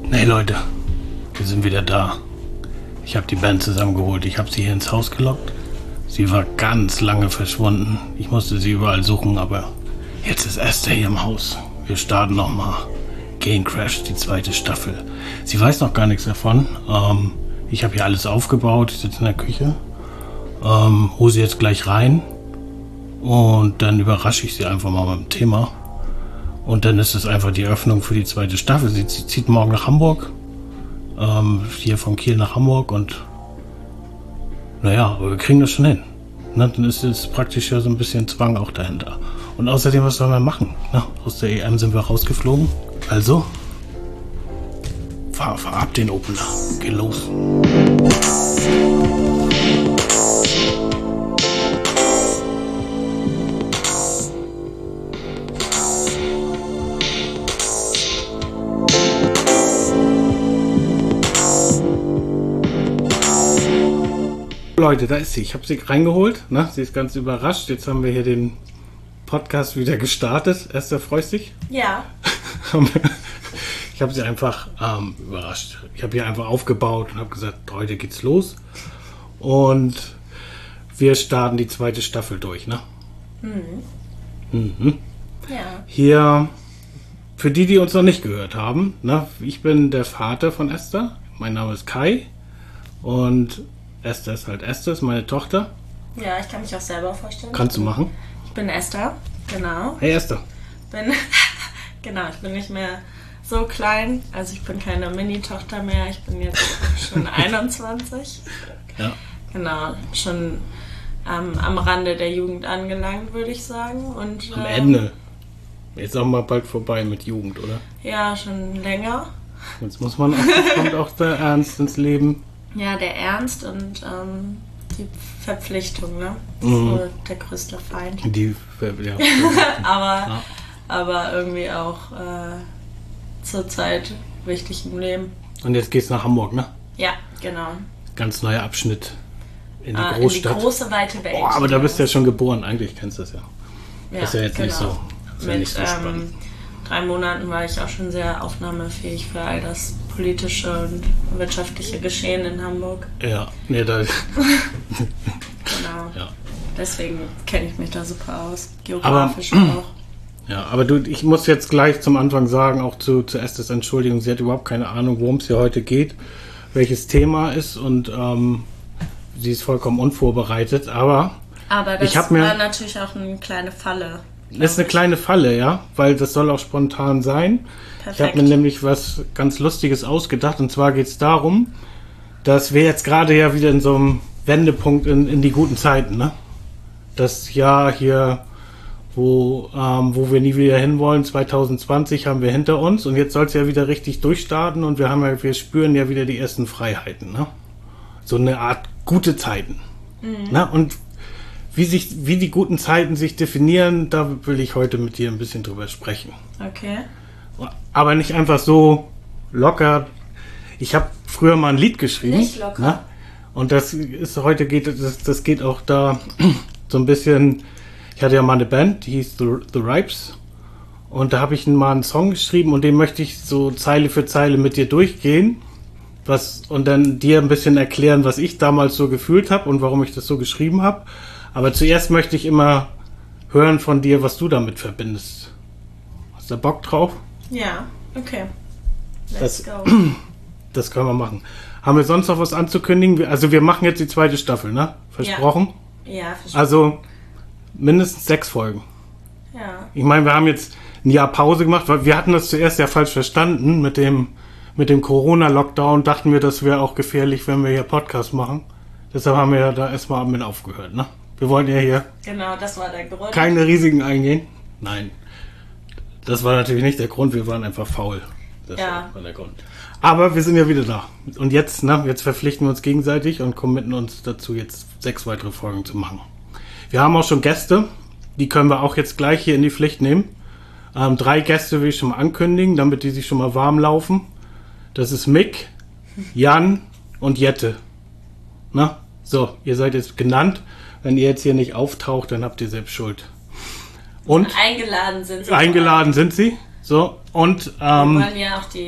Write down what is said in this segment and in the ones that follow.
Hey Leute, wir sind wieder da. Ich habe die Band zusammengeholt. Ich habe sie hier ins Haus gelockt. Sie war ganz lange verschwunden. Ich musste sie überall suchen, aber jetzt ist Esther hier im Haus. Wir starten nochmal. Gene Crash, die 2. Staffel. Sie weiß noch gar nichts davon. Ich habe hier alles aufgebaut. Ich sitze in der Küche. Hole sie jetzt gleich rein. Und dann überrasche ich sie einfach mal mit dem Thema. Und dann ist es einfach die Öffnung für die 2. Staffel. Sie zieht morgen nach Hamburg. Hier von Kiel nach Hamburg. Und naja, aber wir kriegen das schon hin. Ne? Dann ist es praktisch ja so ein bisschen Zwang auch dahinter. Und außerdem, was sollen wir machen? Na, aus der EM sind wir rausgeflogen. Also, fahr ab den Opener. Geh los. Leute, da ist sie. Ich habe sie reingeholt. Ne? Sie ist ganz überrascht. Jetzt haben wir hier den Podcast wieder gestartet. Esther, freust dich? Ja. Ich habe sie einfach überrascht. Ich habe hier einfach aufgebaut und habe gesagt, heute geht's los. Und wir starten die 2. Staffel durch, ne? Ja. Hier, für die, die uns noch nicht gehört haben, ne? Ich bin der Vater von Esther. Mein Name ist Kai. Und Esther ist halt Esther, ist meine Tochter. Ja, ich kann mich auch selber vorstellen. Kannst du machen? Ich bin Esther, genau. Hey Esther. Genau, ich bin nicht mehr so klein. Also ich bin keine Mini-Tochter mehr. Ich bin jetzt schon 21. Ja. Genau, schon am Rande der Jugend angelangt, würde ich sagen. Und, Am Ende. Jetzt auch mal bald vorbei mit Jugend, oder? Ja, schon länger. Jetzt muss man auch, kommt auch der Ernst ins Leben. Ja, der Ernst und die Verpflichtung, ne? Das ist so der größte Feind. Aber irgendwie auch zurzeit wichtig im Leben. Und jetzt geht's nach Hamburg, ne? Ja, genau. Ganz neuer Abschnitt in die Großstadt. In die große, weite Welt. Boah, aber da bist du ja schon geboren, eigentlich kennst du das ja. Ja, das ist ja jetzt nicht so. Mit 3 Monaten war ich auch schon sehr aufnahmefähig für all das politische und wirtschaftliche Geschehen in Hamburg. Ja, nee, da. Genau. Ja. Deswegen kenne ich mich da super aus. Geografisch auch. Ja, aber ich muss jetzt gleich zum Anfang sagen, auch zu Esthers Entschuldigung, sie hat überhaupt keine Ahnung, worum es hier heute geht, welches Thema ist und sie ist vollkommen unvorbereitet, aber das war natürlich auch eine kleine Falle. Das ist eine kleine Falle, ja, weil das soll auch spontan sein. Perfekt. Ich habe mir nämlich was ganz Lustiges ausgedacht und zwar geht es darum, dass wir jetzt gerade ja wieder in so einem Wendepunkt in die guten Zeiten, ne? Das Jahr hier, wo wir nie wieder hinwollen, 2020 haben wir hinter uns und jetzt soll es ja wieder richtig durchstarten und wir spüren ja wieder die ersten Freiheiten, ne? So eine Art gute Zeiten. Ne? Und wie die guten Zeiten sich definieren, da will ich heute mit dir ein bisschen drüber sprechen. Okay. Aber nicht einfach so locker. Ich habe früher mal ein Lied geschrieben. Nicht locker. Ne? Und das geht auch da so ein bisschen. Ich hatte ja mal eine Band, die hieß The Ripes. Und da habe ich mal einen Song geschrieben und den möchte ich so Zeile für Zeile mit dir durchgehen. Und dann dir ein bisschen erklären, was ich damals so gefühlt habe und warum ich das so geschrieben habe. Aber zuerst möchte ich immer hören von dir, was du damit verbindest. Hast du da Bock drauf? Ja, okay. Let's go. Das können wir machen. Haben wir sonst noch was anzukündigen? Also wir machen jetzt die 2. Staffel, ne? Versprochen? Ja, versprochen. Also mindestens 6 Folgen. Ja. Ich meine, wir haben jetzt ein Jahr Pause gemacht, weil wir hatten das zuerst ja falsch verstanden mit dem Corona-Lockdown. Dachten wir, das wäre auch gefährlich, wenn wir hier Podcast machen. Deshalb haben wir ja da erstmal mit aufgehört, ne? Wir wollen ja hier genau, das war der Grund. Keine Risiken eingehen. Nein, das war natürlich nicht der Grund. Wir waren einfach faul. Das war der Grund. Aber wir sind ja wieder da. Und jetzt verpflichten wir uns gegenseitig und committen uns dazu, jetzt 6 weitere Folgen zu machen. Wir haben auch schon Gäste. Die können wir auch jetzt gleich hier in die Pflicht nehmen. 3 Gäste will ich schon mal ankündigen, damit die sich schon mal warm laufen. Das ist Mick, Jan und Jette. Na? So, ihr seid jetzt genannt. Wenn ihr jetzt hier nicht auftaucht, dann habt ihr selbst Schuld. Und eingeladen sind sie. Eingeladen sind sie. So, und wir wollen ja auch die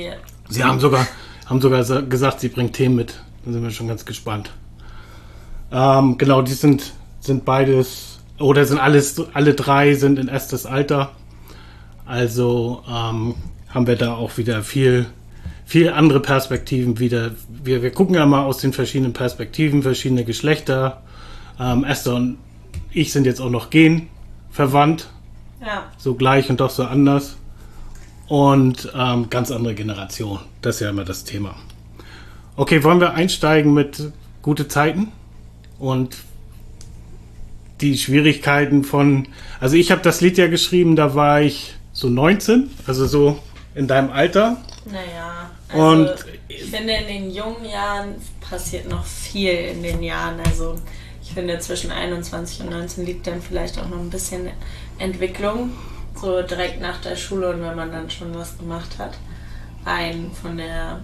Sie haben sogar gesagt, sie bringt Tee mit. Da sind wir schon ganz gespannt. Genau, die sind beides, oder sind alle drei sind in Esthers Alter. Also haben wir da auch wieder viel andere Perspektiven wieder. Wir gucken ja mal aus den verschiedenen Perspektiven, verschiedene Geschlechter. Esther und ich sind jetzt auch noch genverwandt. Ja. So gleich und doch so anders. Und ganz andere Generation. Das ist ja immer das Thema. Okay, wollen wir einsteigen mit gute Zeiten? Und die Schwierigkeiten von... Also ich habe das Lied ja geschrieben, da war ich so 19, also so in deinem Alter. Naja, also Und ich finde, in den jungen Jahren passiert noch viel in den Jahren. Also ich finde, zwischen 21 und 19 liegt dann vielleicht auch noch ein bisschen Entwicklung. So direkt nach der Schule und wenn man dann schon was gemacht hat. Von der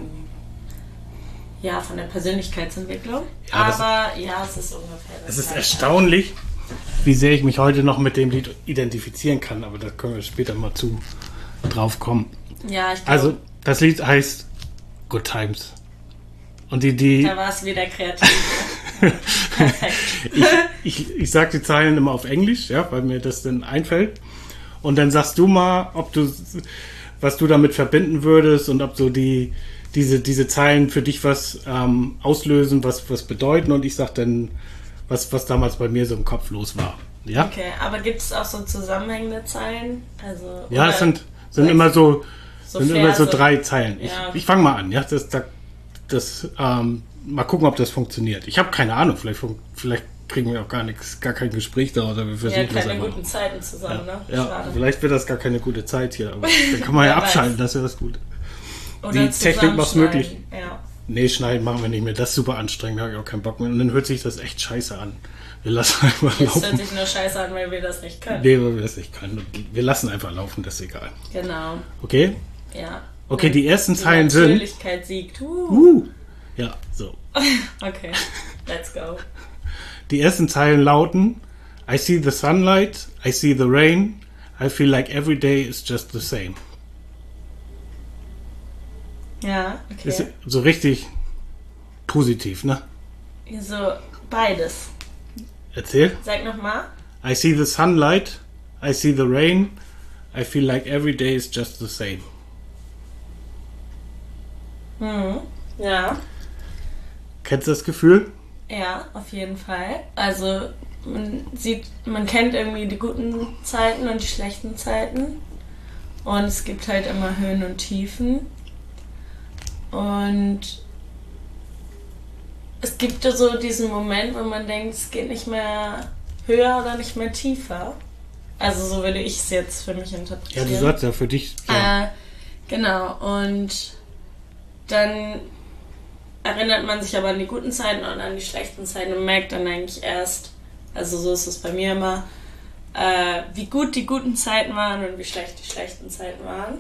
Persönlichkeitsentwicklung. Ja, aber ja, es ist ungefähr das. Es ist Gleiche. erstaunlich, wie sehr ich mich heute noch mit dem Lied identifizieren kann, aber da können wir später mal drauf kommen. Ja, ich glaube, Also, das Lied heißt Good Times. Und die da war es wieder kreativ. Perfekt. ich sag die Zeilen immer auf Englisch, ja, weil mir das dann einfällt. Und dann sagst du mal, was du damit verbinden würdest und ob so diese Zeilen für dich was auslösen, was bedeuten. Und ich sag dann, was damals bei mir so im Kopf los war. Ja? Okay, aber gibt es auch so zusammenhängende Zeilen? Also, Ja, es sind immer so Verse. 3 Zeilen. Ja. Ich fange mal an, ja. Mal gucken, ob das funktioniert. Ich habe keine Ahnung, vielleicht kriegen wir auch gar kein Gespräch da oder wir versuchen Ja, das keine einfach. guten Zeiten zusammen, ne? Ja, Schade. vielleicht wird das gar keine gute Zeit hier, aber dann kann man ja Wer abschalten, weiß. das wäre das Gute. Oder Die Technik macht's möglich. Ja. Nee, schneiden machen wir nicht mehr, das ist super anstrengend, da habe ich auch keinen Bock mehr. Und dann hört sich das echt scheiße an. Wir lassen einfach Jetzt hört laufen. sich nur scheiße an, weil wir das nicht können. Nee, weil wir das nicht können. Wir lassen einfach laufen, das ist egal. Genau, Okay? ja. Okay, die ersten Die Zeilen sind... Natürlichkeit siegt. Ja, so. Okay, let's go. Die ersten Zeilen lauten: I see the sunlight, I see the rain, I feel like every day is just the same. Ja, okay. Ist so richtig positiv, ne? So, beides. Erzähl. Sag nochmal. I see the sunlight, I see the rain, I feel like every day is just the same. Ja. Kennst du das Gefühl? Ja, auf jeden Fall. Also man kennt irgendwie die guten Zeiten und die schlechten Zeiten. Und es gibt halt immer Höhen und Tiefen. Und es gibt so diesen Moment, wo man denkt, es geht nicht mehr höher oder nicht mehr tiefer. Also so würde ich es jetzt für mich Ja, interpretieren. du sagst ja für dich. Ja. Genau, und dann erinnert man sich aber an die guten Zeiten und an die schlechten Zeiten und merkt dann eigentlich erst, also so ist es bei mir immer, wie gut die guten Zeiten waren und wie schlecht die schlechten Zeiten waren.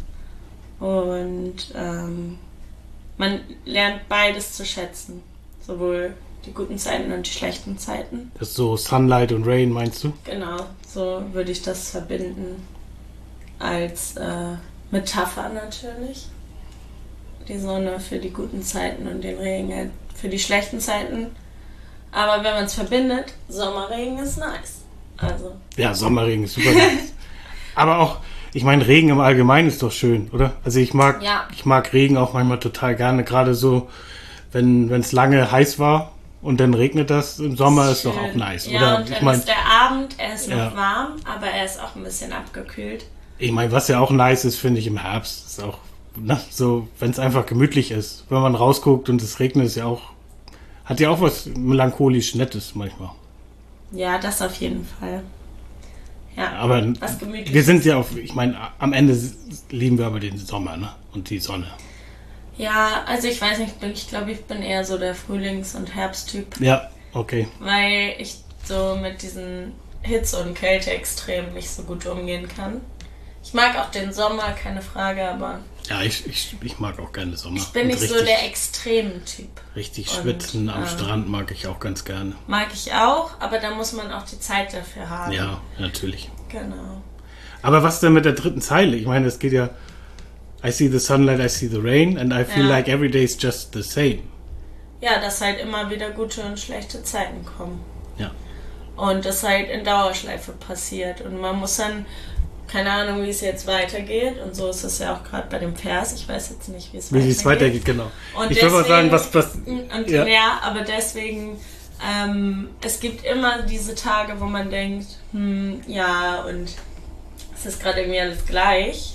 Und man lernt beides zu schätzen, sowohl die guten Zeiten und die schlechten Zeiten. Das ist so Sunlight und Rain, meinst du? Genau, so würde ich das verbinden als Metapher natürlich. Die Sonne für die guten Zeiten und den Regen halt für die schlechten Zeiten. Aber wenn man es verbindet, Sommerregen ist nice. Also. Ja, Sommerregen ist super nice. Aber auch, ich meine, Regen im Allgemeinen ist doch schön, oder? Also ich mag Regen auch manchmal total gerne, gerade so, wenn es lange heiß war und dann regnet das im Sommer, ist doch auch nice, ja, oder? Und dann ist der Abend, er ist noch warm, aber er ist auch ein bisschen abgekühlt. Ich meine, was ja auch nice ist, finde ich im Herbst, ist auch, ne, so, wenn es einfach gemütlich ist. Wenn man rausguckt und es regnet, ist ja auch, hat ja auch was melancholisch Nettes manchmal. Ja, das auf jeden Fall. Ja, aber was gemütlich. Wir sind ja ich meine, am Ende lieben wir aber den Sommer, ne? Und die Sonne. Ja, also ich weiß nicht, ich glaube, ich bin eher so der Frühlings- und Herbsttyp. Ja, okay. Weil ich so mit diesen Hitze- und Kälte-Extremen nicht so gut umgehen kann. Ich mag auch den Sommer, keine Frage, aber... Ja, ich mag auch gerne Sommer. Ich bin nicht so der Extrem-Typ. Richtig schwitzen am Strand mag ich auch ganz gerne. Mag ich auch, aber da muss man auch die Zeit dafür haben. Ja, natürlich. Genau. Aber was denn mit der dritten Zeile? Ich meine, es geht ja I see the sunlight, I see the rain and I feel Ja. like every day is just the same. Ja, dass halt immer wieder gute und schlechte Zeiten kommen. Ja. Und das halt in Dauerschleife passiert. Und man muss dann, keine Ahnung, wie es jetzt weitergeht. Und so ist es ja auch gerade bei dem Vers. Ich weiß jetzt nicht, wie es weitergeht, genau. Und ich würde mal sagen, was und ja, aber deswegen, es gibt immer diese Tage, wo man denkt, ja, und es ist gerade irgendwie alles gleich.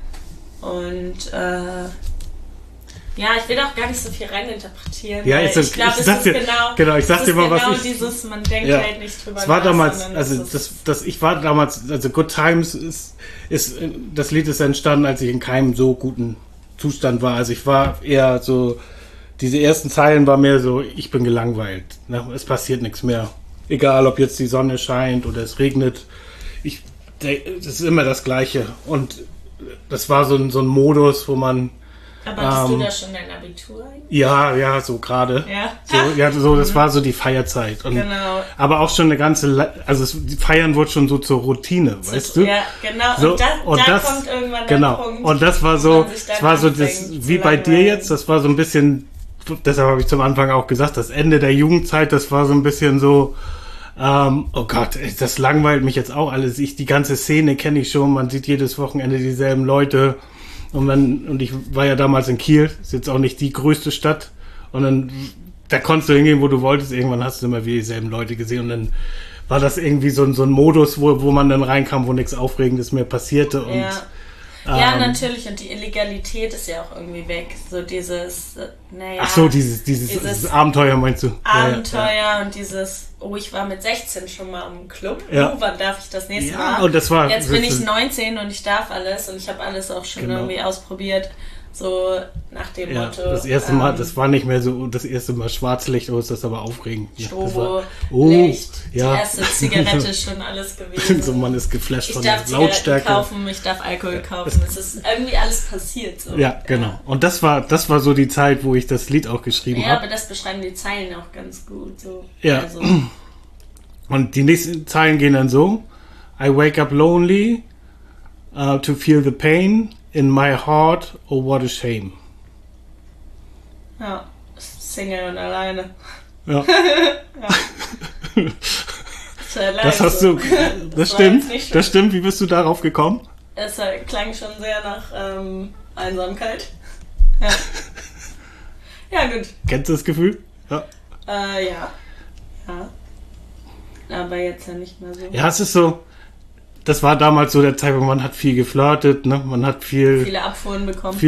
Und ja, ich will auch gar nicht so viel reininterpretieren. Ja, weil ich glaube, es ist genau, ich sag dir mal, was ich... dieses, man denkt ja. halt nicht drüber Es war nach, damals, sondern also ich war damals, also Good Times das Lied ist entstanden, als ich in keinem so guten Zustand war. Also ich war eher so, diese ersten Zeilen war mehr so, ich bin gelangweilt. Ne? Es passiert nichts mehr. Egal, ob jetzt die Sonne scheint oder es regnet. Das ist immer das Gleiche. Und das war so ein Modus, wo man... Aber hattest du da schon dein Abitur eigentlich? Ja, so gerade. Ja. Das war so die Feierzeit. Und, Genau. aber auch schon eine ganze, die Feiern wurde schon so zur Routine, weißt du? Ja, genau. So, und da kommt irgendwann genau. der Punkt. Und das war so, das wie bei dir jetzt, das war so ein bisschen, deshalb habe ich zum Anfang auch gesagt, das Ende der Jugendzeit, das war so ein bisschen so, oh Gott, das langweilt mich jetzt auch alles. Die ganze Szene kenne ich schon, man sieht jedes Wochenende dieselben Leute. Und ich war ja damals in Kiel, ist jetzt auch nicht die größte Stadt. Und dann, da konntest du hingehen, wo du wolltest. Irgendwann hast du immer wieder dieselben Leute gesehen. Und dann war das irgendwie so ein Modus, wo man dann reinkam, wo nichts Aufregendes mehr passierte. Und, ja, natürlich. Und die Illegalität ist ja auch irgendwie weg. So dieses, naja. Ach so, dieses Abenteuer meinst du? Abenteuer ja. Und dieses, ich war mit 16 schon mal im Club. Ja. Wann darf ich das nächste Mal? Und das war, jetzt bin ich 19 und ich darf alles und ich habe alles auch schon irgendwie ausprobiert. So nach dem Motto. Das erste Mal, das war nicht mehr so, das erste Mal Schwarzlicht, das ist aber aufregend. Strobo, Licht, die erste Zigarette, schon alles gewesen. So, man ist geflasht von der Lautstärke. Lautstärke. Kaufen, ich darf Alkohol kaufen. Es ist irgendwie alles passiert. So. Ja, genau. Und das war so die Zeit, wo ich das Lied auch geschrieben habe. Ja, aber das beschreiben die Zeilen auch ganz gut. So. Ja. Also. Und die nächsten Zeilen gehen dann so: I wake up lonely to feel the pain in my heart, oh what a shame. Ja, Single und alleine. Ja. Das hast du, das stimmt. Wie bist du darauf gekommen? Es klang schon sehr nach Einsamkeit. Ja. Ja, gut. Kennst du das Gefühl? Ja. Ja. Aber jetzt ja nicht mehr so. Ja, es ist so, das war damals so der Zeitpunkt, man hat viel geflirtet, ne? Man hat viele Abfuhren bekommen.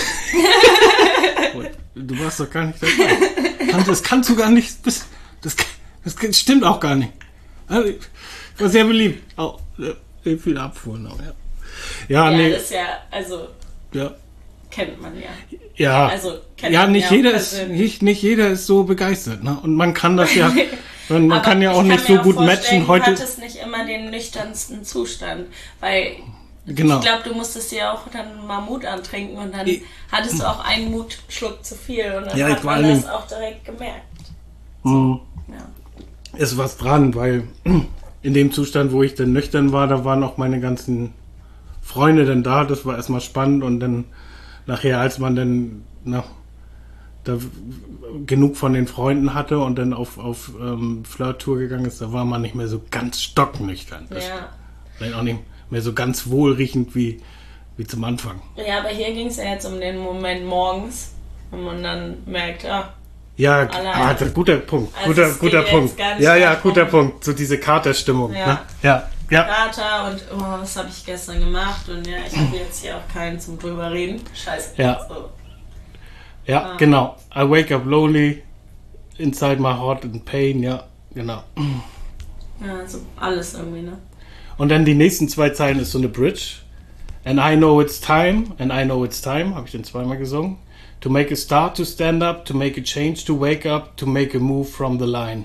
Du warst doch gar nicht dabei. Das kannst du gar nicht, das stimmt auch gar nicht. Ich war sehr beliebt. Auch viele Abfuhren auch, ja. Ja, nee. Das ist ja, also, ja. kennt man ja. Ja, also, nicht jeder ist so begeistert, ne? Und man kann das ja, man kann ja auch nicht so gut matchen heute. Du hattest nicht immer den nüchternsten Zustand, weil genau. Ich glaube, du musstest dir auch dann mal Mut antrinken und dann hattest du auch einen Mutschluck zu viel und dann hat man das auch direkt gemerkt. So, ja. Ist was dran, weil in dem Zustand, wo ich dann nüchtern war, da waren auch meine ganzen Freunde dann da, das war erstmal spannend und dann nachher, als man dann da genug von den Freunden hatte und dann auf Flirt-Tour gegangen ist, da war man nicht mehr so ganz stocknüchtern. Vielleicht auch nicht mehr so ganz wohlriechend wie zum Anfang. Ja, aber hier ging es ja jetzt um den Moment morgens, wo man dann merkt, ja, guter Punkt. Also guter Punkt. Ja, guter Punkt. So diese Katerstimmung. Ja. Ne? Ja. Kater und was habe ich gestern gemacht und ja, ich habe jetzt hier auch keinen zum drüber reden. Scheiße. Ja. So. Ja, genau. I wake up lonely, inside my heart in pain. Ja, genau. Ja, also alles irgendwie, ne? Und dann die nächsten 2 Zeilen ist so eine Bridge. And I know it's time, habe ich den zweimal gesungen. To make a start, to stand up, to make a change, to wake up, to make a move from the line.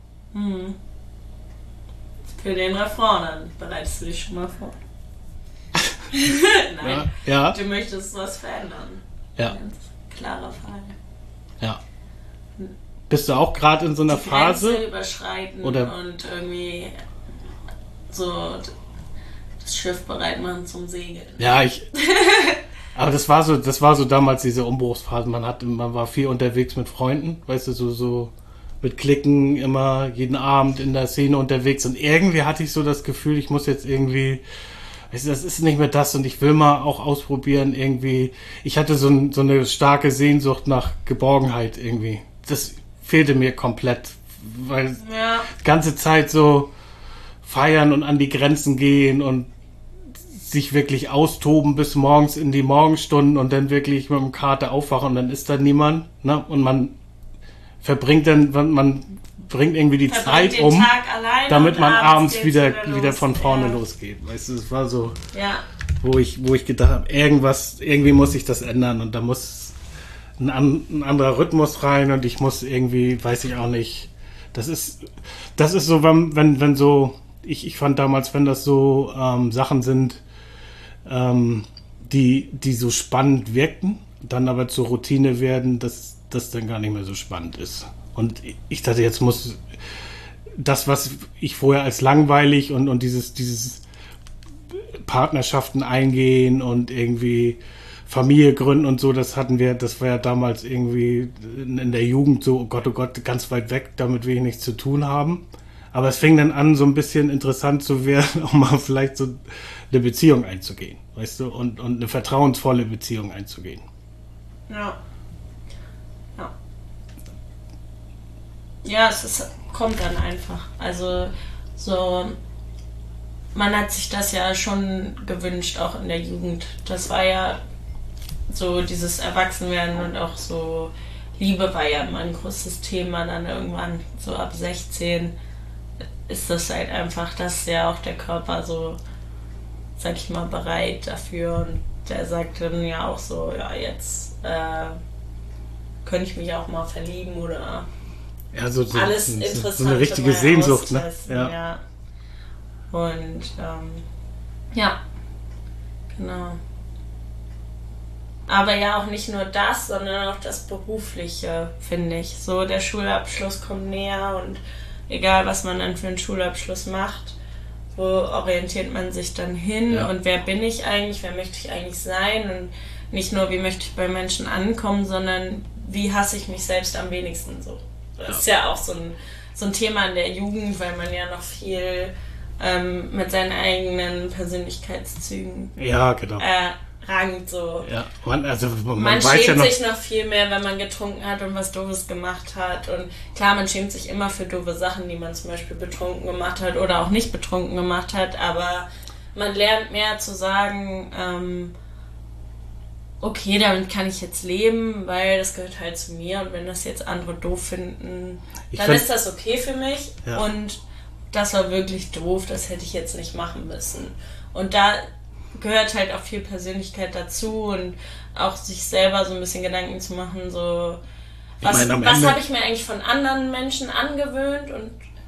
Für den Refrain dann bereitest du dich schon mal vor. Nein, ja. Du möchtest was verändern. Ja. Ganz klarer Fall. Ja. Bist du auch gerade in so einer Phase? Grenze überschreiten oder und irgendwie so das Schiff bereit machen zum Segeln. Ja, Aber das war so damals diese Umbruchsphase. Man war viel unterwegs mit Freunden, weißt du, so mit Cliquen immer jeden Abend in der Szene unterwegs. Und irgendwie hatte ich so das Gefühl, ich muss jetzt irgendwie, weißt du, das ist nicht mehr das und ich will mal auch ausprobieren irgendwie. Ich hatte so eine starke Sehnsucht nach Geborgenheit irgendwie. Das fehlte mir komplett, weil die ganze Zeit so feiern und an die Grenzen gehen und sich wirklich austoben bis morgens in die Morgenstunden und dann wirklich mit dem Kater aufwachen und dann ist da niemand, ne? Und man bringt irgendwie die Zeit um, damit man abends wieder von vorne losgeht. Weißt du, es war so, wo ich gedacht habe, irgendwie muss ich das ändern und da muss ein anderer Rhythmus rein und ich muss irgendwie, weiß ich auch nicht, das ist so, wenn so, ich fand damals, wenn das so Sachen sind, die so spannend wirkten, dann aber zur Routine werden, dass das dann gar nicht mehr so spannend ist. Und ich dachte, jetzt muss das, was ich vorher als langweilig und dieses Partnerschaften eingehen und irgendwie Familie gründen und so, das war ja damals irgendwie in der Jugend so, oh Gott, ganz weit weg, damit will ich nichts zu tun haben. Aber es fing dann an, so ein bisschen interessant zu werden, auch mal vielleicht so eine Beziehung einzugehen, weißt du, und eine vertrauensvolle Beziehung einzugehen. Ja. Ja, kommt dann einfach. Also so, man hat sich das ja schon gewünscht, auch in der Jugend. Das war ja so dieses Erwachsenwerden und auch so Liebe war ja immer ein großes Thema. Dann irgendwann so ab 16 ist das halt einfach, dass ja auch der Körper so, sag ich mal, bereit dafür. Und der sagt dann ja auch so, ja, jetzt könnte ich mich auch mal verlieben oder so alles interessant. So eine richtige Sehnsucht, ne? Ja. Und genau. Aber ja auch nicht nur das, sondern auch das Berufliche, finde ich. So, der Schulabschluss kommt näher und egal, was man dann für einen Schulabschluss macht, wo orientiert man sich dann hin und wer bin ich eigentlich, wer möchte ich eigentlich sein und nicht nur, wie möchte ich bei Menschen ankommen, sondern wie hasse ich mich selbst am wenigsten so. Das ist ja auch so ein Thema in der Jugend, weil man ja noch viel mit seinen eigenen Persönlichkeitszügen rangt so. Ja, man weiß schämt ja sich noch viel mehr, wenn man getrunken hat und was Doofes gemacht hat. Und klar, man schämt sich immer für doofe Sachen, die man zum Beispiel betrunken gemacht hat oder auch nicht betrunken gemacht hat, aber man lernt mehr zu sagen, okay, damit kann ich jetzt leben, weil das gehört halt zu mir und wenn das jetzt andere doof finden, dann ist das okay für mich und das war wirklich doof, das hätte ich jetzt nicht machen müssen. Und da gehört halt auch viel Persönlichkeit dazu und auch sich selber so ein bisschen Gedanken zu machen, so was habe ich mir eigentlich von anderen Menschen angewöhnt und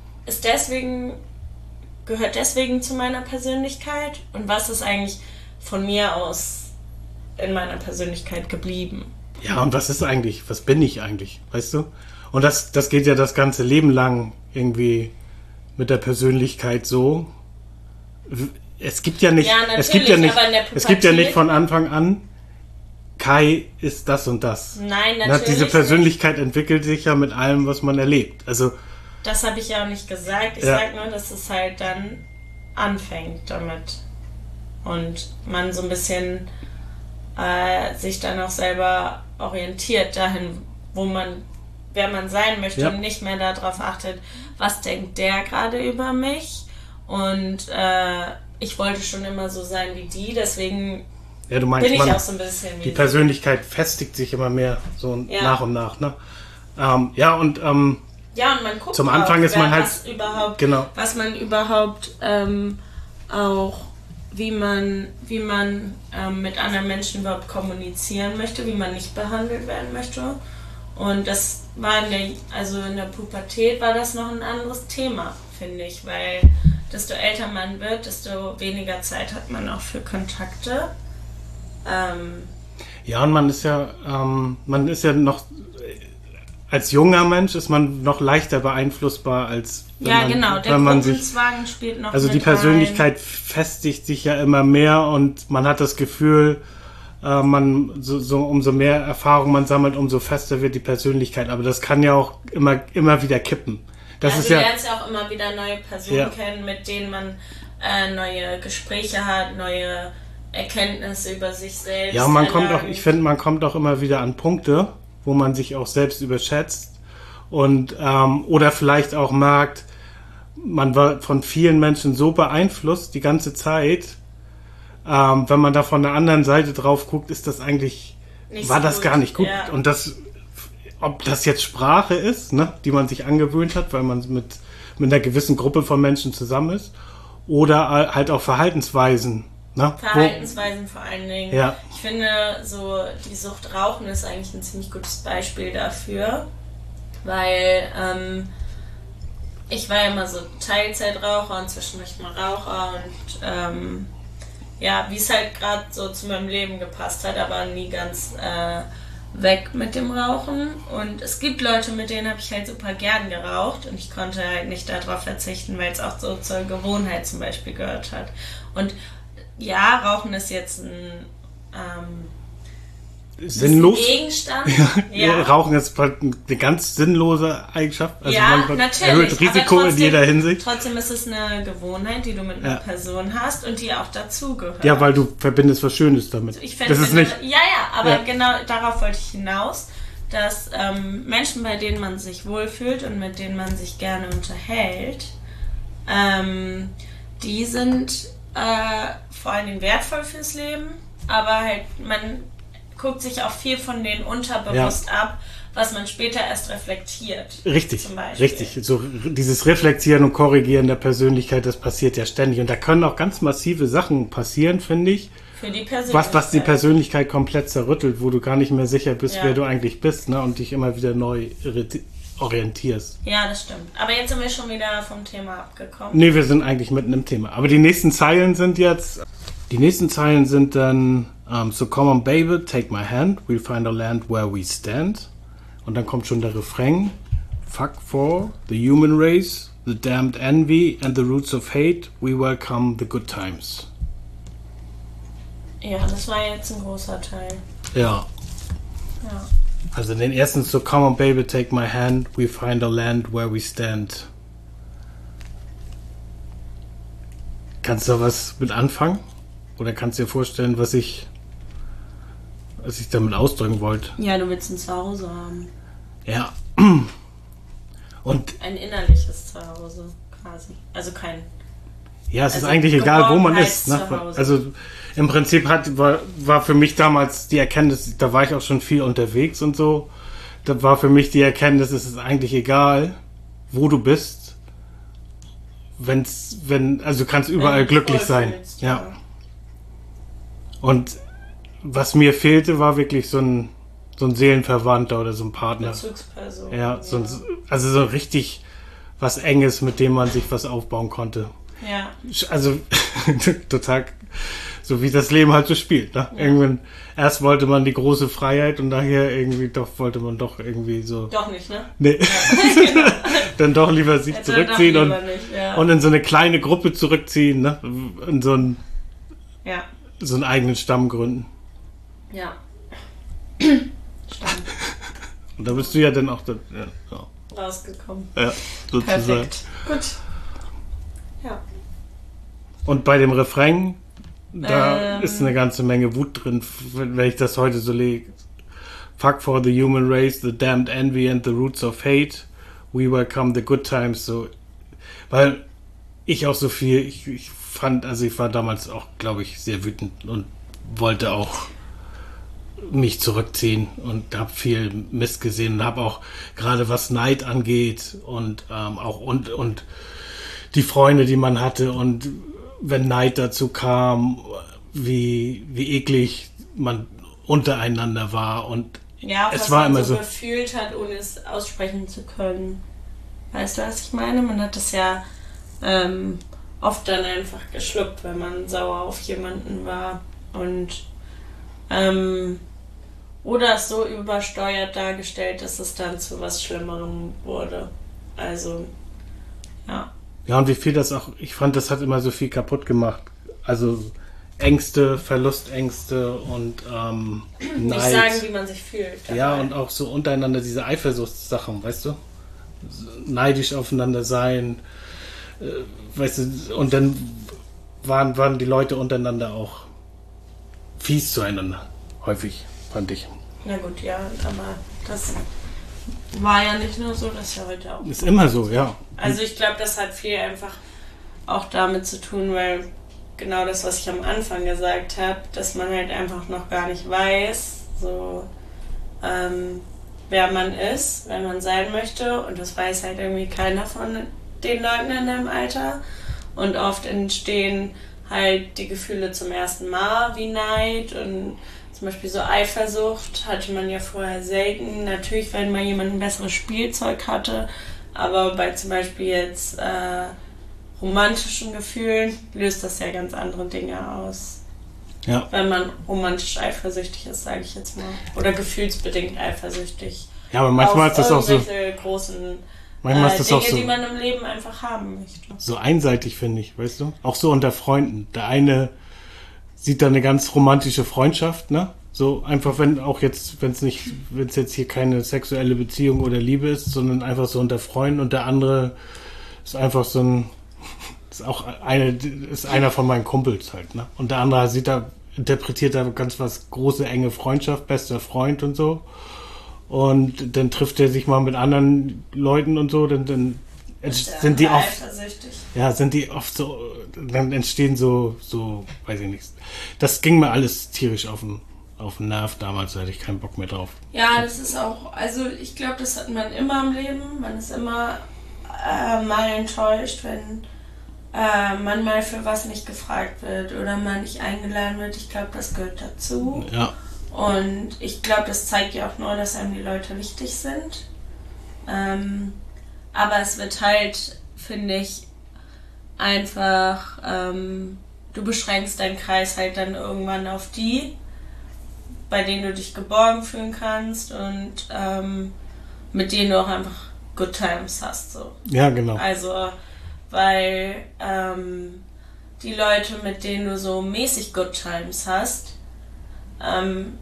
gehört deswegen zu meiner Persönlichkeit und was ist eigentlich von mir aus in meiner Persönlichkeit geblieben. Ja, und was bin ich eigentlich, weißt du? Und das geht ja das ganze Leben lang irgendwie mit der Persönlichkeit so. Es gibt ja nicht von Anfang an, Kai ist das und das. Nein, natürlich. Diese Persönlichkeit entwickelt sich ja mit allem, was man erlebt. Also das habe ich ja auch nicht gesagt. Ich sage nur, dass es halt dann anfängt damit. Und man so ein bisschen sich dann auch selber orientiert dahin, wer man sein möchte und nicht mehr darauf achtet, was denkt der gerade über mich. Und ich wollte schon immer so sein wie die, deswegen du meinst, bin ich auch so ein bisschen wie die Persönlichkeit festigt sich immer mehr so nach und nach, ne? Und man guckt zum Anfang ist man halt was man überhaupt auch wie man mit anderen Menschen überhaupt kommunizieren möchte, wie man nicht behandelt werden möchte. Und das war in der Pubertät war das noch ein anderes Thema, finde ich, weil desto älter man wird, desto weniger Zeit hat man auch für Kontakte. Und man ist ja noch, als junger Mensch ist man noch leichter beeinflussbar als der Gruppenzwang spielt noch also die Persönlichkeit festigt sich ja immer mehr und man hat das Gefühl, umso mehr Erfahrung man sammelt, umso fester wird die Persönlichkeit. Aber das kann ja auch immer wieder kippen. Du lernst ja auch immer wieder neue Personen kennen, mit denen man neue Gespräche hat, neue Erkenntnisse über sich selbst. Ja, und ich finde, man kommt auch immer wieder an Punkte, wo man sich auch selbst überschätzt und oder vielleicht auch merkt, man war von vielen Menschen so beeinflusst die ganze Zeit, wenn man da von der anderen Seite drauf guckt, ist das eigentlich, war das gar nicht gut. Ja. Und ob das jetzt Sprache ist, ne, die man sich angewöhnt hat, weil man mit einer gewissen Gruppe von Menschen zusammen ist, oder halt auch Verhaltensweisen. Ne? Verhaltensweisen vor allen Dingen. Ja. Ich finde, so die Sucht Rauchen ist eigentlich ein ziemlich gutes Beispiel dafür, weil ich war ja immer so Teilzeitraucher und zwischendurch mal Raucher und wie es halt gerade so zu meinem Leben gepasst hat, aber nie ganz weg mit dem Rauchen. Und es gibt Leute, mit denen habe ich halt super gern geraucht und ich konnte halt nicht darauf verzichten, weil es auch so zur Gewohnheit zum Beispiel gehört hat. Und ja, Rauchen ist jetzt ein sinnlos. Gegenstand. Ja. Rauchen ist eine ganz sinnlose Eigenschaft. Also man natürlich. Erhöht Risiko in jeder Hinsicht. Trotzdem ist es eine Gewohnheit, die du mit einer Person hast und die auch dazugehört. Ja, weil du verbindest was Schönes damit. Das ist nicht. Aber genau darauf wollte ich hinaus, dass Menschen, bei denen man sich wohlfühlt und mit denen man sich gerne unterhält, die sind vor allen Dingen wertvoll fürs Leben, aber halt man guckt sich auch viel von denen unterbewusst ab, was man später erst reflektiert. Richtig. So dieses Reflektieren und Korrigieren der Persönlichkeit, das passiert ja ständig. Und da können auch ganz massive Sachen passieren, finde ich. Für die Persönlichkeit. Was die Persönlichkeit komplett zerrüttelt, wo du gar nicht mehr sicher bist, wer du eigentlich bist, ne? Und dich immer wieder neu orientierst. Ja, das stimmt. Aber jetzt sind wir schon wieder vom Thema abgekommen. Nee, wir sind eigentlich mitten im Thema. Aber die nächsten Zeilen sind dann So come on baby, take my hand, we'll find a land where we stand. Und dann kommt schon der Refrain. Fuck for the human race, the damned envy and the roots of hate, we welcome the good times. Ja, das war jetzt ein großer Teil. Ja. Also den ersten So come on baby, take my hand, we find a land where we stand. Kannst du was mit anfangen? Oder kannst du dir vorstellen, was ich damit ausdrücken wollte? Ja, du willst ein Zuhause haben. Ja. Und ein innerliches Zuhause quasi. Also kein... Ja, es ist eigentlich egal, wo man ist. Ne? Also im Prinzip war für mich damals die Erkenntnis, da war ich auch schon viel unterwegs und so, da war für mich die Erkenntnis, es ist eigentlich egal, wo du bist, also du kannst überall glücklich sein. Ja. Und was mir fehlte, war wirklich so ein Seelenverwandter oder so ein Partner. Bezugsperson. Ja, also so richtig was Enges, mit dem man sich was aufbauen konnte. Ja. Also total, so wie das Leben halt so spielt. Ne? Ja. Irgendwann, erst wollte man die große Freiheit und nachher wollte man doch irgendwie so... Doch nicht, ne? Nee. Ja, genau. Dann doch lieber sich zurückziehen und in so eine kleine Gruppe zurückziehen, ne? In so einen eigenen Stamm gründen. Ja. Und da bist du ja dann auch rausgekommen. Ja, sozusagen. Perfekt. Gut. Ja. Und bei dem Refrain, da ist eine ganze Menge Wut drin, wenn ich das heute so lege. Fuck for the human race, the damned envy and the roots of hate. We welcome the good times. So, weil ich auch so viel, ich war damals auch, glaube ich, sehr wütend und wollte auch mich zurückziehen und habe viel Mist gesehen und habe auch gerade was Neid angeht und und die Freunde, die man hatte und wenn Neid dazu kam, wie eklig man untereinander war und ja, es was war man immer so gefühlt hat, ohne es aussprechen zu können. Weißt du, was ich meine? Man hat es ja oft dann einfach geschluckt, wenn man sauer auf jemanden war und oder es so übersteuert dargestellt, dass es dann zu was Schlimmerem wurde. Also, ja. Ja, und wie viel das auch, ich fand, das hat immer so viel kaputt gemacht. Also Ängste, Verlustängste und Nicht Neid. sagen, wie man sich fühlt. Ja, und auch so untereinander diese Eifersuchtssachen, weißt du? Neidisch aufeinander sein, weißt du, und dann waren die Leute untereinander auch fies zueinander, häufig, fand ich. Na gut, ja, aber das war ja nicht nur so, das ist ja heute auch. Ist immer so, ja. Also ich glaube, das hat viel einfach auch damit zu tun, weil genau das, was ich am Anfang gesagt habe, dass man halt einfach noch gar nicht weiß, so wer man ist, wer man sein möchte, und das weiß halt irgendwie keiner von den Leuten in deinem Alter, und oft entstehen halt die Gefühle zum ersten Mal, wie Neid und zum Beispiel so Eifersucht hatte man ja vorher selten. Natürlich, wenn mal jemand ein besseres Spielzeug hatte, aber bei zum Beispiel jetzt romantischen Gefühlen löst das ja ganz andere Dinge aus. Ja. Wenn man romantisch eifersüchtig ist, sage ich jetzt mal. Oder gefühlsbedingt eifersüchtig. Ja, aber manchmal ist das auch so. Irgendwelche großen Manchmal ist das Dinge, auch so, die man im Leben einfach haben möchte. so einseitig, finde ich, weißt du? Auch so unter Freunden. Der eine sieht da eine ganz romantische Freundschaft, ne? So einfach, wenn es jetzt hier keine sexuelle Beziehung oder Liebe ist, sondern einfach so unter Freunden, und der andere ist einfach so ein, ist einer von meinen Kumpels halt, ne? Und der andere interpretiert da ganz was große, enge Freundschaft, bester Freund und so. Und dann trifft er sich mal mit anderen Leuten und so, dann sind die oft, sind die oft so, dann entstehen so, weiß ich nicht. Das ging mir alles tierisch auf den Nerv damals, da hatte ich keinen Bock mehr drauf. Ja, das ist auch, also ich glaube, das hat man immer im Leben. Man ist immer mal enttäuscht, wenn man mal für was nicht gefragt wird oder man nicht eingeladen wird. Ich glaube, das gehört dazu. Ja. Und ich glaube, das zeigt ja auch nur, dass einem die Leute wichtig sind. Aber es wird halt, finde ich, einfach, du beschränkst deinen Kreis halt dann irgendwann auf die, bei denen du dich geborgen fühlen kannst und mit denen du auch einfach Good Times hast. So. Ja, genau. Also, weil die Leute, mit denen du so mäßig Good Times hast, dann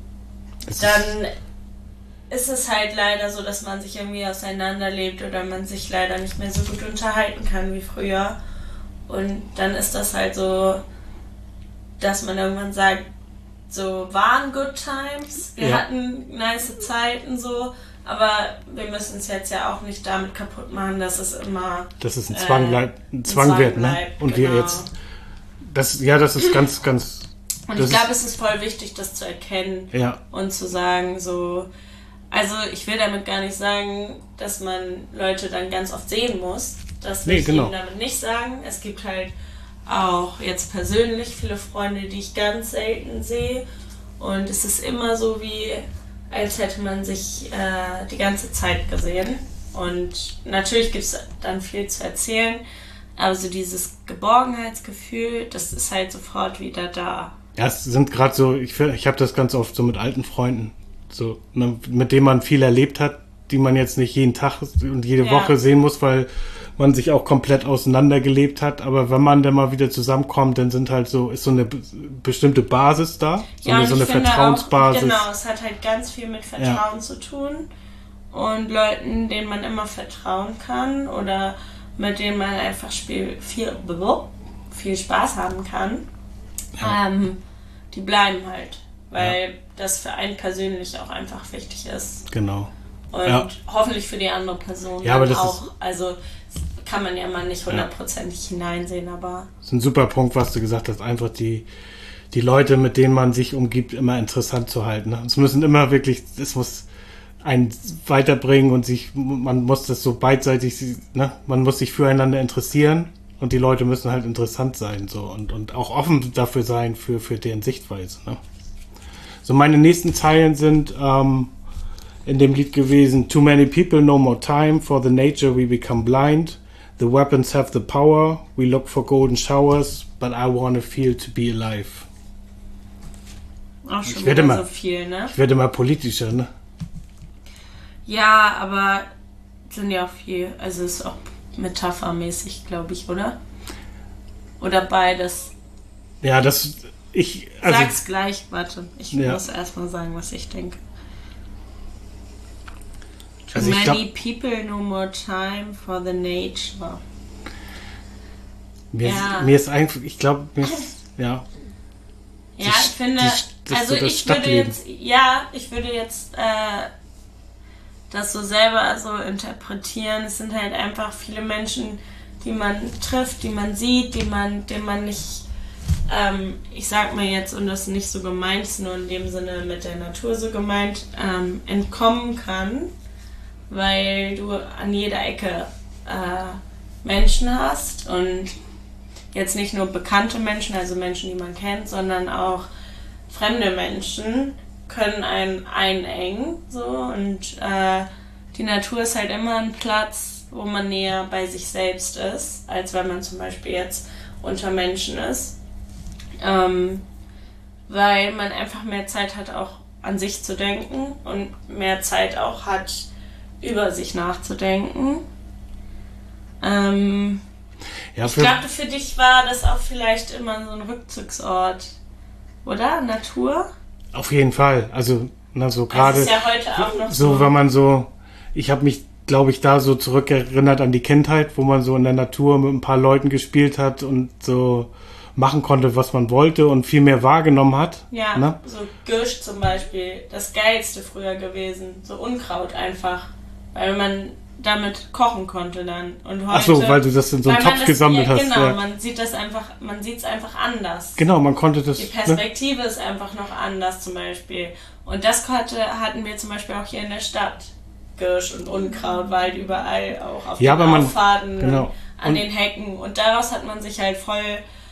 ist es halt leider so, dass man sich irgendwie auseinanderlebt oder man sich leider nicht mehr so gut unterhalten kann wie früher. Und dann ist das halt so, dass man irgendwann sagt, so waren Good Times, wir hatten nice Zeiten so, aber wir müssen es jetzt ja auch nicht damit kaputt machen, dass es immer ein Zwang wird, ne? Und genau. wir jetzt, das ist ganz, ganz. Und ich glaube, es ist voll wichtig, das zu erkennen und zu sagen, so, also ich will damit gar nicht sagen, dass man Leute dann ganz oft sehen muss. Das will ich eben damit nicht sagen. Es gibt halt auch jetzt persönlich viele Freunde, die ich ganz selten sehe. Und es ist immer so, wie als hätte man sich die ganze Zeit gesehen. Und natürlich gibt es dann viel zu erzählen. Aber so dieses Geborgenheitsgefühl, das ist halt sofort wieder da. Ja, es sind gerade so, ich habe das ganz oft so mit alten Freunden, so, ne, mit denen man viel erlebt hat, die man jetzt nicht jeden Tag und jede Woche sehen muss, weil man sich auch komplett auseinandergelebt hat. Aber wenn man dann mal wieder zusammenkommt, dann ist so eine bestimmte Basis da, so eine Vertrauensbasis. Auch, genau, es hat halt ganz viel mit Vertrauen zu tun und Leuten, denen man immer vertrauen kann oder mit denen man einfach viel Spaß haben kann. Ja. Die bleiben halt, weil das für einen persönlich auch einfach wichtig ist. Genau. Und hoffentlich für die andere Person aber das auch. Also kann man ja mal nicht hundertprozentig hineinsehen, aber... Das ist ein super Punkt, was du gesagt hast. Einfach die Leute, mit denen man sich umgibt, immer interessant zu halten. Ne? Es muss einen weiterbringen und man muss das so beidseitig, ne? Man muss sich füreinander interessieren. Und die Leute müssen halt interessant sein so und auch offen dafür sein für deren Sichtweise. Ne? So, meine nächsten Zeilen sind in dem Lied gewesen: Too many people, no more time. For the nature we become blind. The weapons have the power. We look for golden showers. But I wanna feel to be alive. Auch schon wieder so viel, ne? Ich werde immer politischer, ne? Ja, aber sind ja auch viel, also ist auch metaphermäßig, glaube ich, oder? Oder beides? Ja, das Sag's gleich, warte. Ich muss erstmal sagen, was ich denke. Too many people, no more time for the nature. Mir ist einfach, ich glaube, ja. Ja, ich finde, also ich würde jetzt das so selber so interpretieren. Es sind halt einfach viele Menschen, die man trifft, die man sieht, denen man nicht, ich sag mal jetzt, und das ist nicht so gemeint, ist nur in dem Sinne mit der Natur so gemeint, entkommen kann, weil du an jeder Ecke Menschen hast und jetzt nicht nur bekannte Menschen, also Menschen, die man kennt, sondern auch fremde Menschen können einen einengen, so, und die Natur ist halt immer ein Platz, wo man näher bei sich selbst ist, als wenn man zum Beispiel jetzt unter Menschen ist, weil man einfach mehr Zeit hat, auch an sich zu denken und mehr Zeit auch hat, über sich nachzudenken. Ich glaube, für dich war das auch vielleicht immer so ein Rückzugsort, oder? Natur? Auf jeden Fall. Also, so gerade. Das ist ja heute auch noch so. Wenn man so, ich habe mich, glaube ich, da so zurückerinnert an die Kindheit, wo man so in der Natur mit ein paar Leuten gespielt hat und so machen konnte, was man wollte und viel mehr wahrgenommen hat. Ja, ne? So Girsch zum Beispiel, das Geilste früher gewesen. So Unkraut einfach, weil man damit kochen konnte dann. Und heute, ach so, weil du das in so einen Topf gesammelt hast. Genau, ja. Man sieht es einfach anders. Genau, man konnte das. Die Perspektive ist einfach noch anders zum Beispiel. Und das hatten wir zum Beispiel auch hier in der Stadt. Girsch und Unkraut, Wald überall, auch auf den Auffahrten, genau. An den Hecken. Und daraus hat man sich halt voll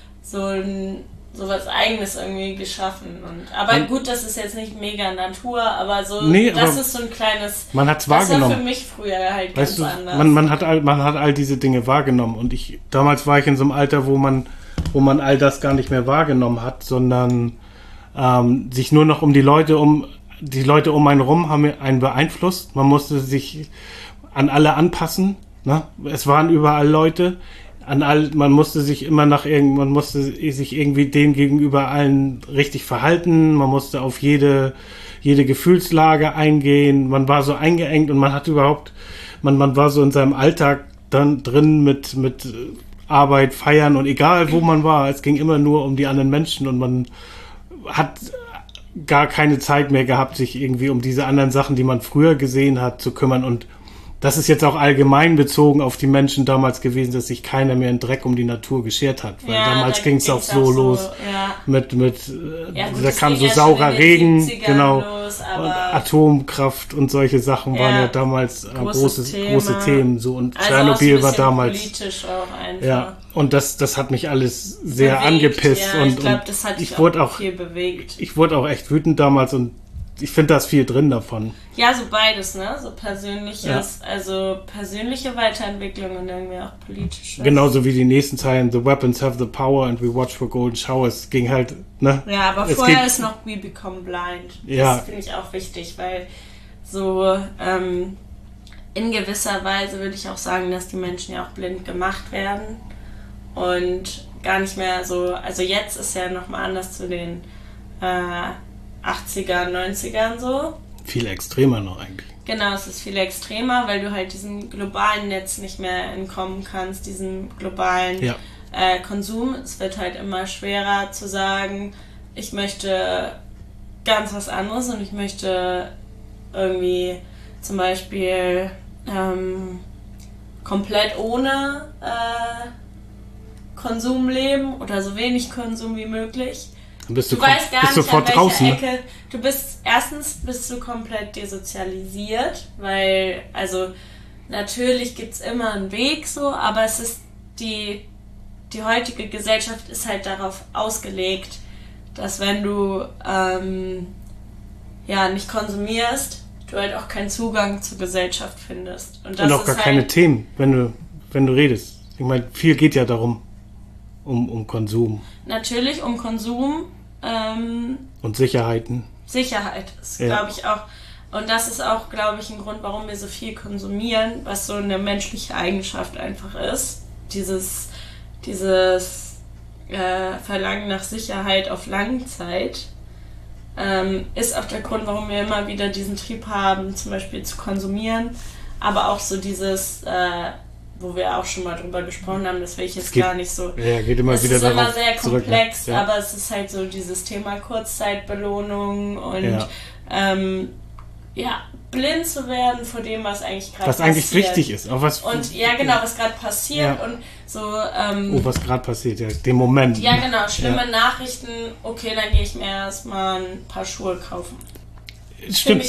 so was Eigenes irgendwie geschaffen. Aber gut, das ist jetzt nicht mega Natur, aber so, das ist so ein kleines... Man hat's wahrgenommen. Das war für mich früher halt ganz anders. Man hat all diese Dinge wahrgenommen. Und damals war ich in so einem Alter, wo man all das gar nicht mehr wahrgenommen hat, sondern sich nur noch die Leute um einen rum haben einen beeinflusst. Man musste sich an alle anpassen. Ne? Es waren überall Leute. Man musste sich irgendwie denen gegenüber allen richtig verhalten. Man musste auf jede Gefühlslage eingehen. Man war so eingeengt und man war so in seinem Alltag dann drin mit Arbeit, Feiern und egal wo man war, es ging immer nur um die anderen Menschen und man hat gar keine Zeit mehr gehabt, sich irgendwie um diese anderen Sachen, die man früher gesehen hat, zu kümmern. Und das ist jetzt auch allgemein bezogen auf die Menschen damals gewesen, dass sich keiner mehr in Dreck um die Natur geschert hat. Weil damals ging es auch so los. Ja. Da kam so saurer Regen, genau. Los, und Atomkraft und solche Sachen waren ja damals große Themen. So. Und also Tschernobyl war damals. Politisch auch einfach. Ja. Und das hat mich alles sehr angepisst. Ja, ich glaube, das hat dich auch viel bewegt. Ich wurde auch echt wütend damals und ich finde, da ist viel drin davon. Ja, so beides, ne? So persönliches, also persönliche Weiterentwicklung und irgendwie auch politisches. Genauso wie die nächsten Zeilen, the weapons have the power and we watch for golden showers. Ging halt, ne? Ja, aber vorher ist noch we become blind. Das finde ich auch wichtig, weil so in gewisser Weise würde ich auch sagen, dass die Menschen ja auch blind gemacht werden und gar nicht mehr so, also jetzt ist ja nochmal anders zu den 80ern, 90ern so. Viel extremer noch eigentlich. Genau, es ist viel extremer, weil du halt diesem globalen Netz nicht mehr entkommen kannst, diesem globalen Konsum. Es wird halt immer schwerer zu sagen, ich möchte ganz was anderes und ich möchte irgendwie zum Beispiel komplett ohne Konsum leben oder so wenig Konsum wie möglich. Du weißt gar nicht, sofort an draußen. Ecke. Erstens bist du komplett desozialisiert, weil, also natürlich gibt es immer einen Weg so, aber es ist die heutige Gesellschaft ist halt darauf ausgelegt, dass wenn du nicht konsumierst, du halt auch keinen Zugang zur Gesellschaft findest. Und auch gar keine Themen, wenn du redest. Ich meine, viel geht ja darum, um Konsum. Natürlich um Konsum. Und Sicherheiten. Sicherheit ist, glaube ich, auch. Und das ist auch, glaube ich, ein Grund, warum wir so viel konsumieren, was so eine menschliche Eigenschaft einfach ist. Dieses Verlangen nach Sicherheit auf Langzeit ist auch der Grund, warum wir immer wieder diesen Trieb haben, zum Beispiel zu konsumieren, aber auch so dieses, wo wir auch schon mal drüber gesprochen haben, das will ich jetzt gar nicht so. Ja, geht immer wieder darauf. Es ist immer sehr komplex, zurück, ja. Aber es ist halt so dieses Thema Kurzzeitbelohnung und blind zu werden vor dem, was eigentlich gerade passiert. Was eigentlich wichtig ist. Auch was was gerade passiert und so. Was gerade passiert, ja, den Moment. Ja, genau, schlimme Nachrichten. Okay, dann gehe ich mir erstmal ein paar Schuhe kaufen. Stimmt.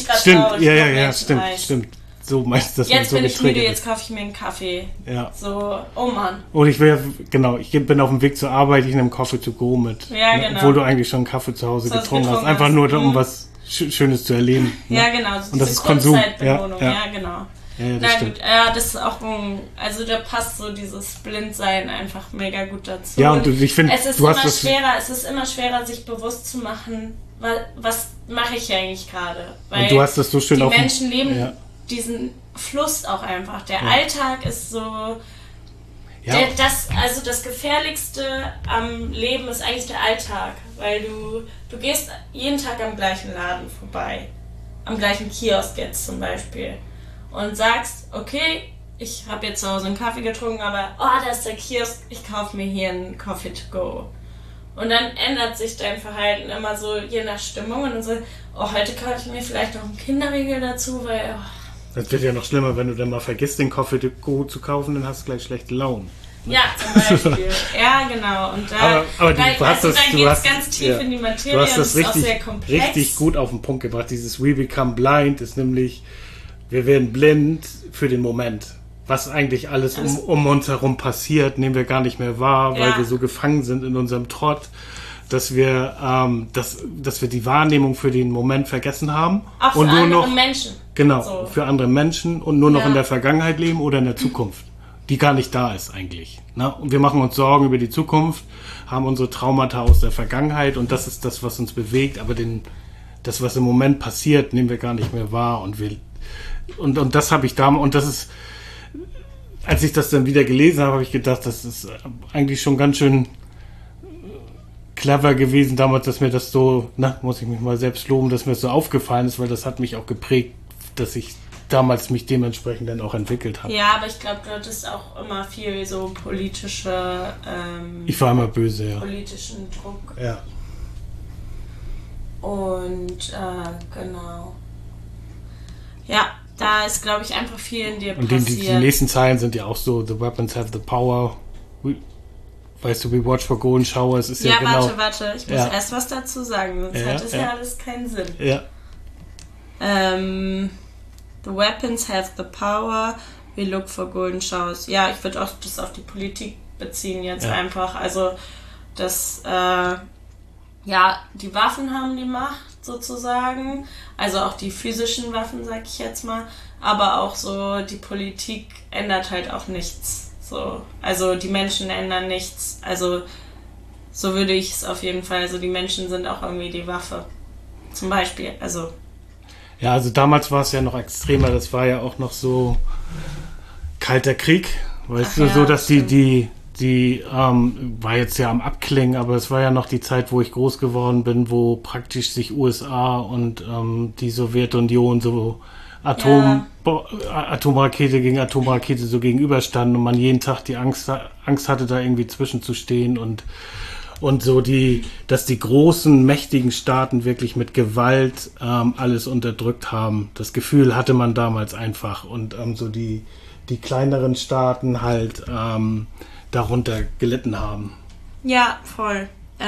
Stimmt. So meinst du das? Jetzt so bin ich müde, jetzt kaufe ich mir einen Kaffee. Ja. So, oh Mann. Und ich bin auf dem Weg zur Arbeit, ich nehme Coffee to go mit. Ja, genau. Obwohl du eigentlich schon einen Kaffee zu Hause getrunken hast. Einfach nur, um was Schönes zu erleben. Ne? Ja, genau. Und das ist Konsum. Ja, genau. Ja, das stimmt. Das ist auch da passt so dieses Blindsein einfach mega gut dazu. Ja, und ich finde, es ist immer schwerer, sich bewusst zu machen, was mache ich eigentlich gerade. Weil und du hast das so schön die Menschen leben diesen Fluss auch einfach. Der Alltag ist so. Ja. Das Gefährlichste am Leben ist eigentlich der Alltag, weil du gehst jeden Tag am gleichen Laden vorbei, am gleichen Kiosk jetzt zum Beispiel und sagst, okay, ich habe jetzt zu Hause einen Kaffee getrunken, aber da ist der Kiosk, ich kaufe mir hier einen Coffee to go. Und dann ändert sich dein Verhalten immer so je nach Stimmung und dann so, heute kaufe ich mir vielleicht noch einen Kinderriegel dazu, weil... Das wird ja noch schlimmer, wenn du dann mal vergisst, den Coffee to go zu kaufen, dann hast du gleich schlechte Laune. Ja, zum Beispiel. Ja, genau. Und aber du hast ganz tief in die Materie. Du hast das und ist auch sehr komplex. richtig gut auf den Punkt gebracht. Dieses We become blind ist nämlich, wir werden blind für den Moment. Was eigentlich alles um uns herum passiert, nehmen wir gar nicht mehr wahr, weil wir so gefangen sind in unserem Trott, dass wir die Wahrnehmung für den Moment vergessen haben. Auch und für nur andere noch, Menschen. Genau, so. Für andere Menschen und nur noch in der Vergangenheit leben oder in der Zukunft, die gar nicht da ist eigentlich. Ne? Und wir machen uns Sorgen über die Zukunft, haben unsere Traumata aus der Vergangenheit und das ist das, was uns bewegt, aber das, was im Moment passiert, nehmen wir gar nicht mehr wahr und das habe ich damals, und das ist, als ich das dann wieder gelesen habe, habe ich gedacht, das ist eigentlich schon ganz schön clever gewesen damals, dass mir das so, muss ich mich mal selbst loben, dass mir das so aufgefallen ist, weil das hat mich auch geprägt, dass ich damals mich dementsprechend dann auch entwickelt habe. Ja, aber ich glaube, du hattest auch immer viel so politische... ich war immer böse, ja. Politischen Druck. Ja. Und genau. Ja, da ist, glaube ich, einfach viel in dir und passiert. Und die nächsten Zeilen sind ja auch so, the weapons have the power. Weißt du, we watch for golden showers ist ja genau... Ja, warte, ich muss erst was dazu sagen, sonst hat es ja alles keinen Sinn. Ja. The weapons have the power, we look for golden showers. Ja, ich würde auch das auf die Politik beziehen jetzt einfach. Also, dass die Waffen haben die Macht sozusagen, also auch die physischen Waffen, sag ich jetzt mal, aber auch so die Politik ändert halt auch nichts. So, also die Menschen ändern nichts. Also so würde ich es auf jeden Fall. Also die Menschen sind auch irgendwie die Waffe. Zum Beispiel. Also. Ja, also damals war es ja noch extremer. Das war ja auch noch so Kalter Krieg. Weißt du, so dass die war jetzt ja am Abklingen, aber es war ja noch die Zeit, wo ich groß geworden bin, wo praktisch sich USA und die Sowjetunion so Atomrakete gegen Atomrakete so gegenüberstanden und man jeden Tag die Angst hatte, da irgendwie zwischenzustehen und so dass die großen, mächtigen Staaten wirklich mit Gewalt alles unterdrückt haben. Das Gefühl hatte man damals einfach und so die kleineren Staaten halt darunter gelitten haben. Ja, voll.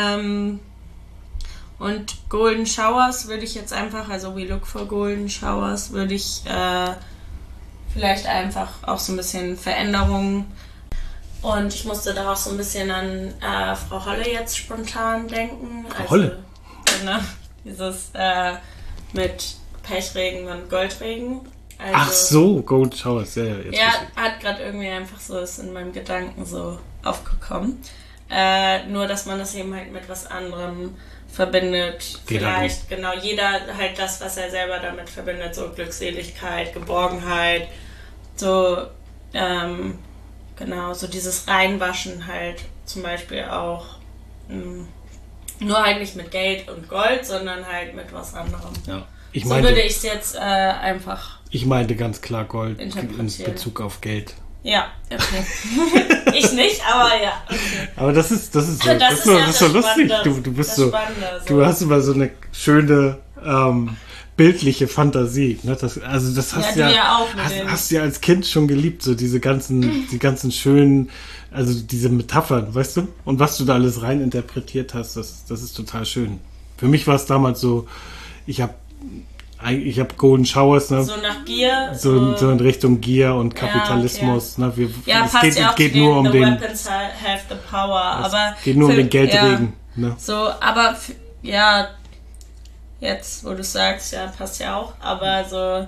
Und Golden Showers würde ich jetzt einfach, also we look for Golden Showers, würde ich vielleicht einfach auch so ein bisschen Veränderungen. Und ich musste da auch so ein bisschen an Frau Holle jetzt spontan denken. Frau Holle? Dieses mit Pechregen und Goldregen. Also, ach so, Golden Showers, ja. Jetzt hat gerade irgendwie einfach so, ist in meinem Gedanken so aufgekommen. Nur, dass man das eben halt mit was anderem verbindet. Vielleicht, genau, jeder halt das, was er selber damit verbindet, so Glückseligkeit, Geborgenheit, so, genau, so dieses Reinwaschen halt zum Beispiel auch. Nur halt nicht mit Geld und Gold, sondern halt mit was anderem. Ja. So würde ich es jetzt einfach Ich meinte ganz klar Gold in Bezug auf Geld. Ja, okay. Ich nicht, aber ja. Okay. Aber das ist so lustig. Du bist so, du hast immer so eine schöne bildliche Fantasie. Ne? Das hast hast du ja als Kind schon geliebt, so die ganzen schönen, also diese Metaphern, weißt du? Und was du da alles rein interpretiert hast, das ist total schön. Für mich war es damals so, ich habe Golden Showers, ne? So nach Gier. So in Richtung Gier und Kapitalismus. Ja, okay. Ne? Es geht nur um den... Weapons have the power. Aber geht nur um den Geldregen. Ja. Ne? So, aber ja, jetzt, wo du sagst, ja, passt ja auch. Aber so,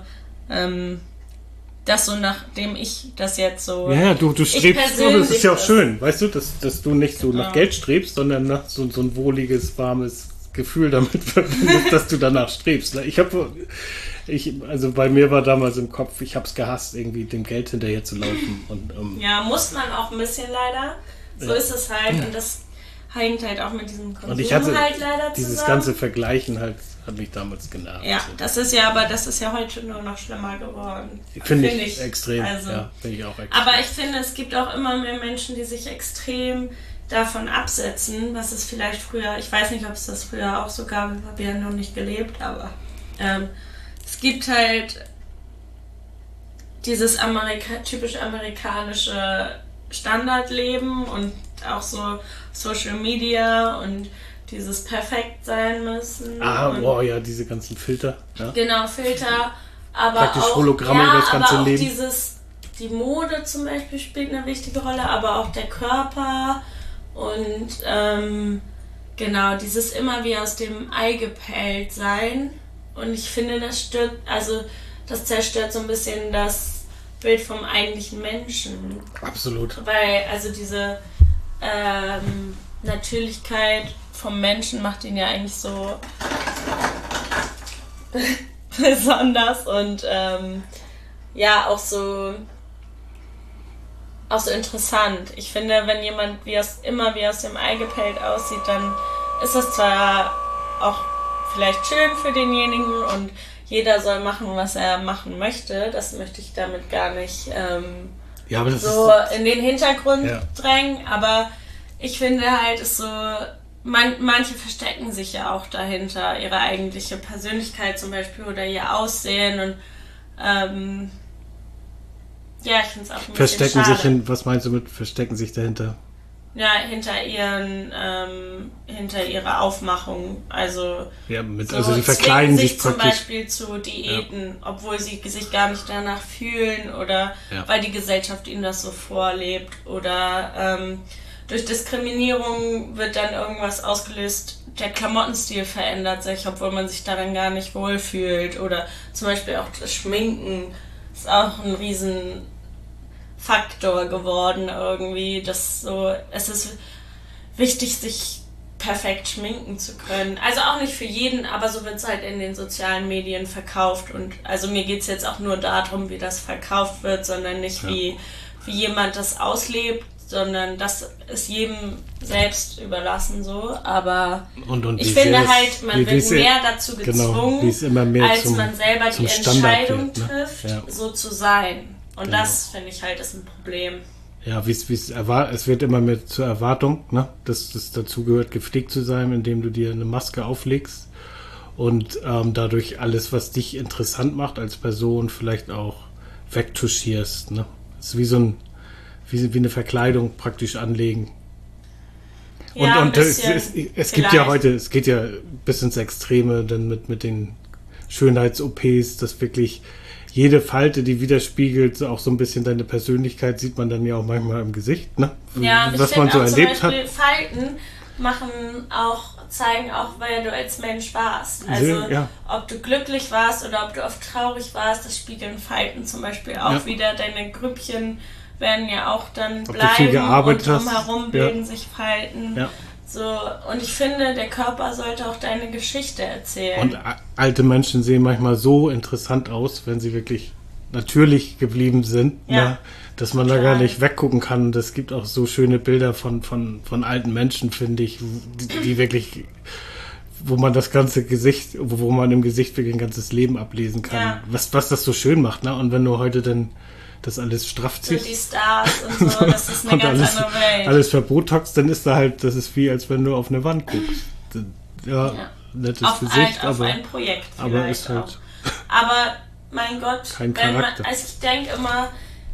das so, nachdem ich das jetzt so... Ja, du strebst nur, das ist ja auch schön, weißt du, dass du nicht so nach Geld strebst, sondern nach so ein wohliges, warmes Gefühl damit verbindest, dass du danach strebst. Also bei mir war damals im Kopf, ich habe es gehasst, irgendwie dem Geld hinterher zu laufen. Und, ja, muss man auch ein bisschen leider. So ist es halt. Und das hängt halt auch mit diesem Konsum und ich hatte halt leider dieses zusammen. ganze Vergleichen halt, hat mich damals genervt. Ja, das ist ja heute nur noch schlimmer geworden. Finde ich extrem. Also, ja, finde ich auch extrem. Aber ich finde, es gibt auch immer mehr Menschen, die sich extrem davon absetzen, was es vielleicht früher, ich weiß nicht, ob es das früher auch so gab, ich habe ja noch nicht gelebt, aber es gibt halt dieses typisch amerikanische Standardleben und auch so Social Media und dieses perfekt sein müssen. Ja, diese ganzen Filter. Ja. Genau, Filter, aber praktisch auch Hologramme über das ganze aber auch Leben. Die Mode zum Beispiel spielt eine wichtige Rolle, aber auch der Körper. Und genau, dieses immer wie aus dem Ei gepellt sein. Und ich finde, das zerstört so ein bisschen das Bild vom eigentlichen Menschen. Absolut. Weil, also diese Natürlichkeit vom Menschen macht ihn ja eigentlich so besonders und auch so interessant. Ich finde, wenn jemand immer wie aus dem Ei gepellt aussieht, dann ist das zwar auch vielleicht schön für denjenigen und jeder soll machen, was er machen möchte. Das möchte ich damit gar nicht aber das so in den Hintergrund drängen, aber ich finde halt, ist so, manche verstecken sich ja auch dahinter, ihre eigentliche Persönlichkeit zum Beispiel oder ihr Aussehen und ich finde es auch ein bisschen schade. Was meinst du mit verstecken sich dahinter? Ja, hinter ihrer Aufmachung. Also, also die verkleiden sich zum Beispiel zu Diäten, obwohl sie sich gar nicht danach fühlen oder weil die Gesellschaft ihnen das so vorlebt oder durch Diskriminierung wird dann irgendwas ausgelöst, der Klamottenstil verändert sich, obwohl man sich darin gar nicht wohlfühlt oder zum Beispiel auch das Schminken ist auch ein riesen Faktor geworden irgendwie, dass so, es ist wichtig, sich perfekt schminken zu können. Also auch nicht für jeden, aber so wird es halt in den sozialen Medien verkauft und also mir geht es jetzt auch nur darum, wie das verkauft wird, sondern nicht wie jemand das auslebt, sondern das ist jedem selbst überlassen so, aber und ich finde halt, man wird mehr dazu gezwungen, als man selber die Entscheidung trifft, so zu sein. Und das, finde ich halt, ist ein Problem. Ja, es wird immer mehr zur Erwartung, ne? Dass das dazu gehört, gepflegt zu sein, indem du dir eine Maske auflegst und dadurch alles, was dich interessant macht als Person, vielleicht auch wegtuschierst. Ne? Das ist wie eine Verkleidung praktisch anlegen. Ja, und es geht ja bis ins Extreme, dann mit den Schönheits-OPs, dass wirklich jede Falte, die widerspiegelt, auch so ein bisschen deine Persönlichkeit, sieht man dann ja auch manchmal im Gesicht, ne? Ja, was man so erlebt hat. Falten zeigen auch, wer du als Mensch warst. Also ob du glücklich warst oder ob du oft traurig warst, das spiegeln Falten zum Beispiel auch wieder. Deine Grüppchen werden ja auch dann bleiben und drumherum bilden sich Falten. Ja. So, und ich finde, der Körper sollte auch deine Geschichte erzählen. Und alte Menschen sehen manchmal so interessant aus, wenn sie wirklich natürlich geblieben sind, Ja, ne? Dass man da total. gar nicht weggucken kann. Es gibt auch so schöne Bilder von alten Menschen, finde ich, die wirklich, wo man das ganze Gesicht, wo man im Gesicht wirklich ein ganzes Leben ablesen kann. Ja. Was das so schön macht, ne? Und wenn du heute dann das alles straff So ziehst die Stars und so, das ist eine und ganz andere Welt. alles verbotoxt, dann ist da halt, das ist wie, als wenn du auf eine Wand guckst. Ja, Ja. nettes auf Gesicht, auf aber ein Projekt aber vielleicht ist halt auch. Aber mein Gott, kein wenn man, Charakter. also ich denke immer,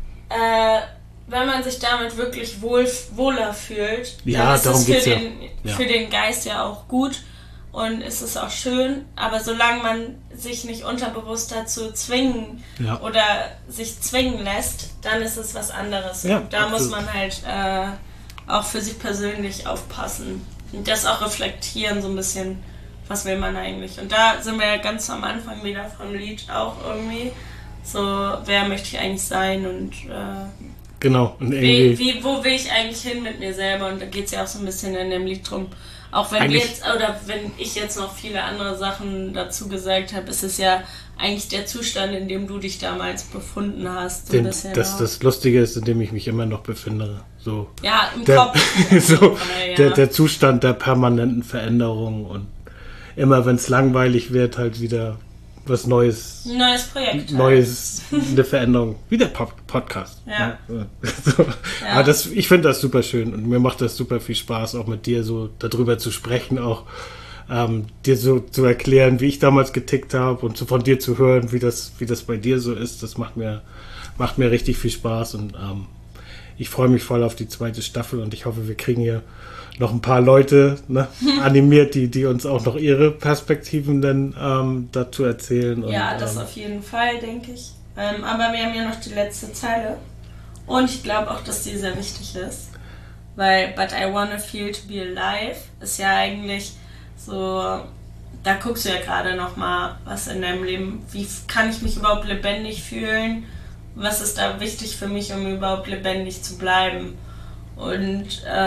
wenn man sich damit wirklich wohler fühlt, Ja, dann ist darum es für geht's ja. den, Ja. für den Geist ja auch gut und es ist auch schön, aber solange man sich nicht unterbewusst dazu zwingen Ja. oder sich zwingen lässt, dann ist es was anderes. Ja, Da muss absolut. man halt auch für sich persönlich aufpassen und das auch reflektieren so ein bisschen, was will man eigentlich. Und da sind wir ja ganz am Anfang wieder vom Lied auch irgendwie so, wer möchte ich eigentlich sein und Genau. Und irgendwie, wo will ich eigentlich hin mit mir selber? Und da geht es ja auch so ein bisschen in dem Lied drum. Auch wenn wir Eigentlich- jetzt, oder wenn ich jetzt noch viele andere Sachen dazu gesagt habe, ist es ja eigentlich der Zustand, in dem du dich damals befunden hast. So ein bisschen auch. das Lustige ist, in dem ich mich immer noch befinde. So. Ja, im Der, Kopf. so, Ja. der Zustand der permanenten Veränderung und immer wenn es langweilig wird, halt wieder was Neues, Ein neues Projekt. eine Veränderung, wie der Podcast. Ja. So. Ja. Aber ich finde das super schön und mir macht das super viel Spaß, auch mit dir so darüber zu sprechen, auch dir so zu erklären, wie ich damals getickt habe und von dir zu hören, wie das bei dir so ist. Das macht mir richtig viel Spaß und ich freue mich voll auf die zweite Staffel und ich hoffe, wir kriegen hier noch ein paar Leute animiert, die uns auch noch ihre Perspektiven dann dazu erzählen. Ja, und, das auf jeden Fall, denke ich. Aber wir haben ja noch die letzte Zeile. Und ich glaube auch, dass die sehr wichtig ist. Weil But I wanna feel to be alive ist ja eigentlich so, da guckst du ja gerade nochmal, was in deinem Leben, wie kann ich mich überhaupt lebendig fühlen? Was ist da wichtig für mich, um überhaupt lebendig zu bleiben? Und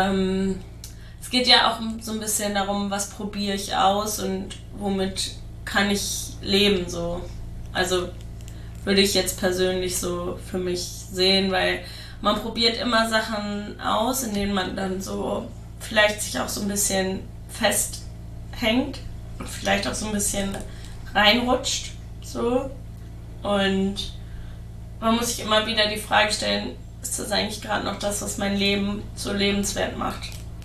es geht ja auch so ein bisschen darum, was probiere ich aus und womit kann ich leben so. Also würde ich jetzt persönlich so für mich sehen, weil man probiert immer Sachen aus, in denen man dann so vielleicht sich auch so ein bisschen festhängt und vielleicht auch so ein bisschen reinrutscht so. Und man muss sich immer wieder die Frage stellen, ist das eigentlich gerade noch das, was mein Leben so lebenswert macht?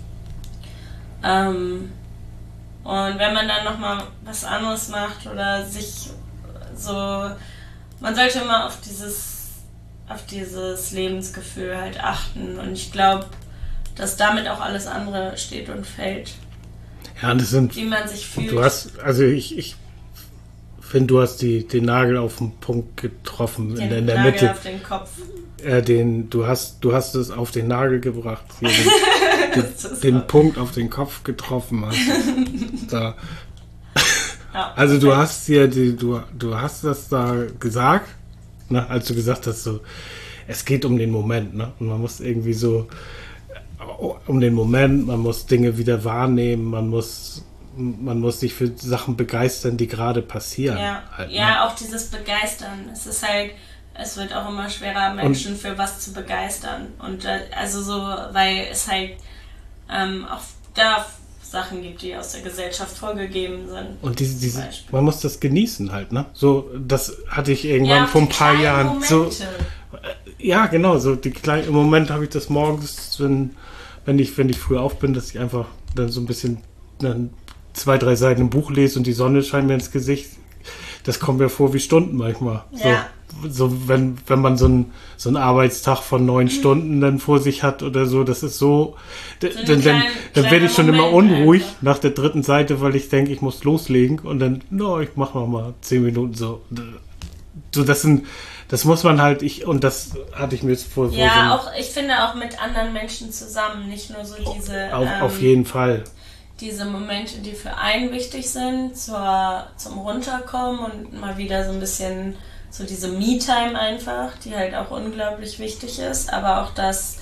Und wenn man dann nochmal was anderes macht oder sich so, man sollte immer auf dieses Lebensgefühl halt achten und ich glaube, dass damit auch alles andere steht und fällt, ja, das sind, wie man sich fühlt. du hast, also ich finde, du hast den Nagel auf den Punkt getroffen den in der Nagel Mitte. auf den Kopf. Du hast es auf den Nagel gebracht. Hier, Das ist den so. Punkt auf den Kopf getroffen hast. Da. Ja, Also du perfekt. hast du hast das da gesagt, ne, als du gesagt hast, so, es geht um den Moment, ne? Und man muss irgendwie so um den Moment, man muss Dinge wieder wahrnehmen, man muss sich für Sachen begeistern, die gerade passieren. Ja, halt, ne? ja, auch dieses Begeistern. Es ist halt, es wird auch immer schwerer, Menschen für was zu begeistern. Und also so, weil es halt auch da Sachen gibt, die aus der Gesellschaft vorgegeben sind. Und zum Beispiel. man muss das genießen halt, ne? So, das hatte ich irgendwann Ja, vor ein die paar kleinen Jahren. Momente. So, ja, genau, so die kleinen, im Moment habe ich das morgens, wenn ich früh auf bin, dass ich einfach dann so ein bisschen dann 2, 3 Seiten im Buch lese und die Sonne scheint mir ins Gesicht. Das kommt mir vor wie Stunden manchmal. Ja. So wenn man so einen Arbeitstag von 9 Stunden dann vor sich hat oder so, das ist so, dann werde ich schon immer kleine unruhig einfach. nach der 3. Seite, weil ich denke, ich muss loslegen und dann, ich mache noch mal 10 Minuten so. So, das muss man halt, und das hatte ich mir jetzt vor. Ja, auch, ich finde auch mit anderen Menschen zusammen, nicht nur so diese Auf jeden Fall. diese Momente, die für einen wichtig sind, zum Runterkommen und mal wieder so ein bisschen so diese Me-Time einfach, die halt auch unglaublich wichtig ist, aber auch das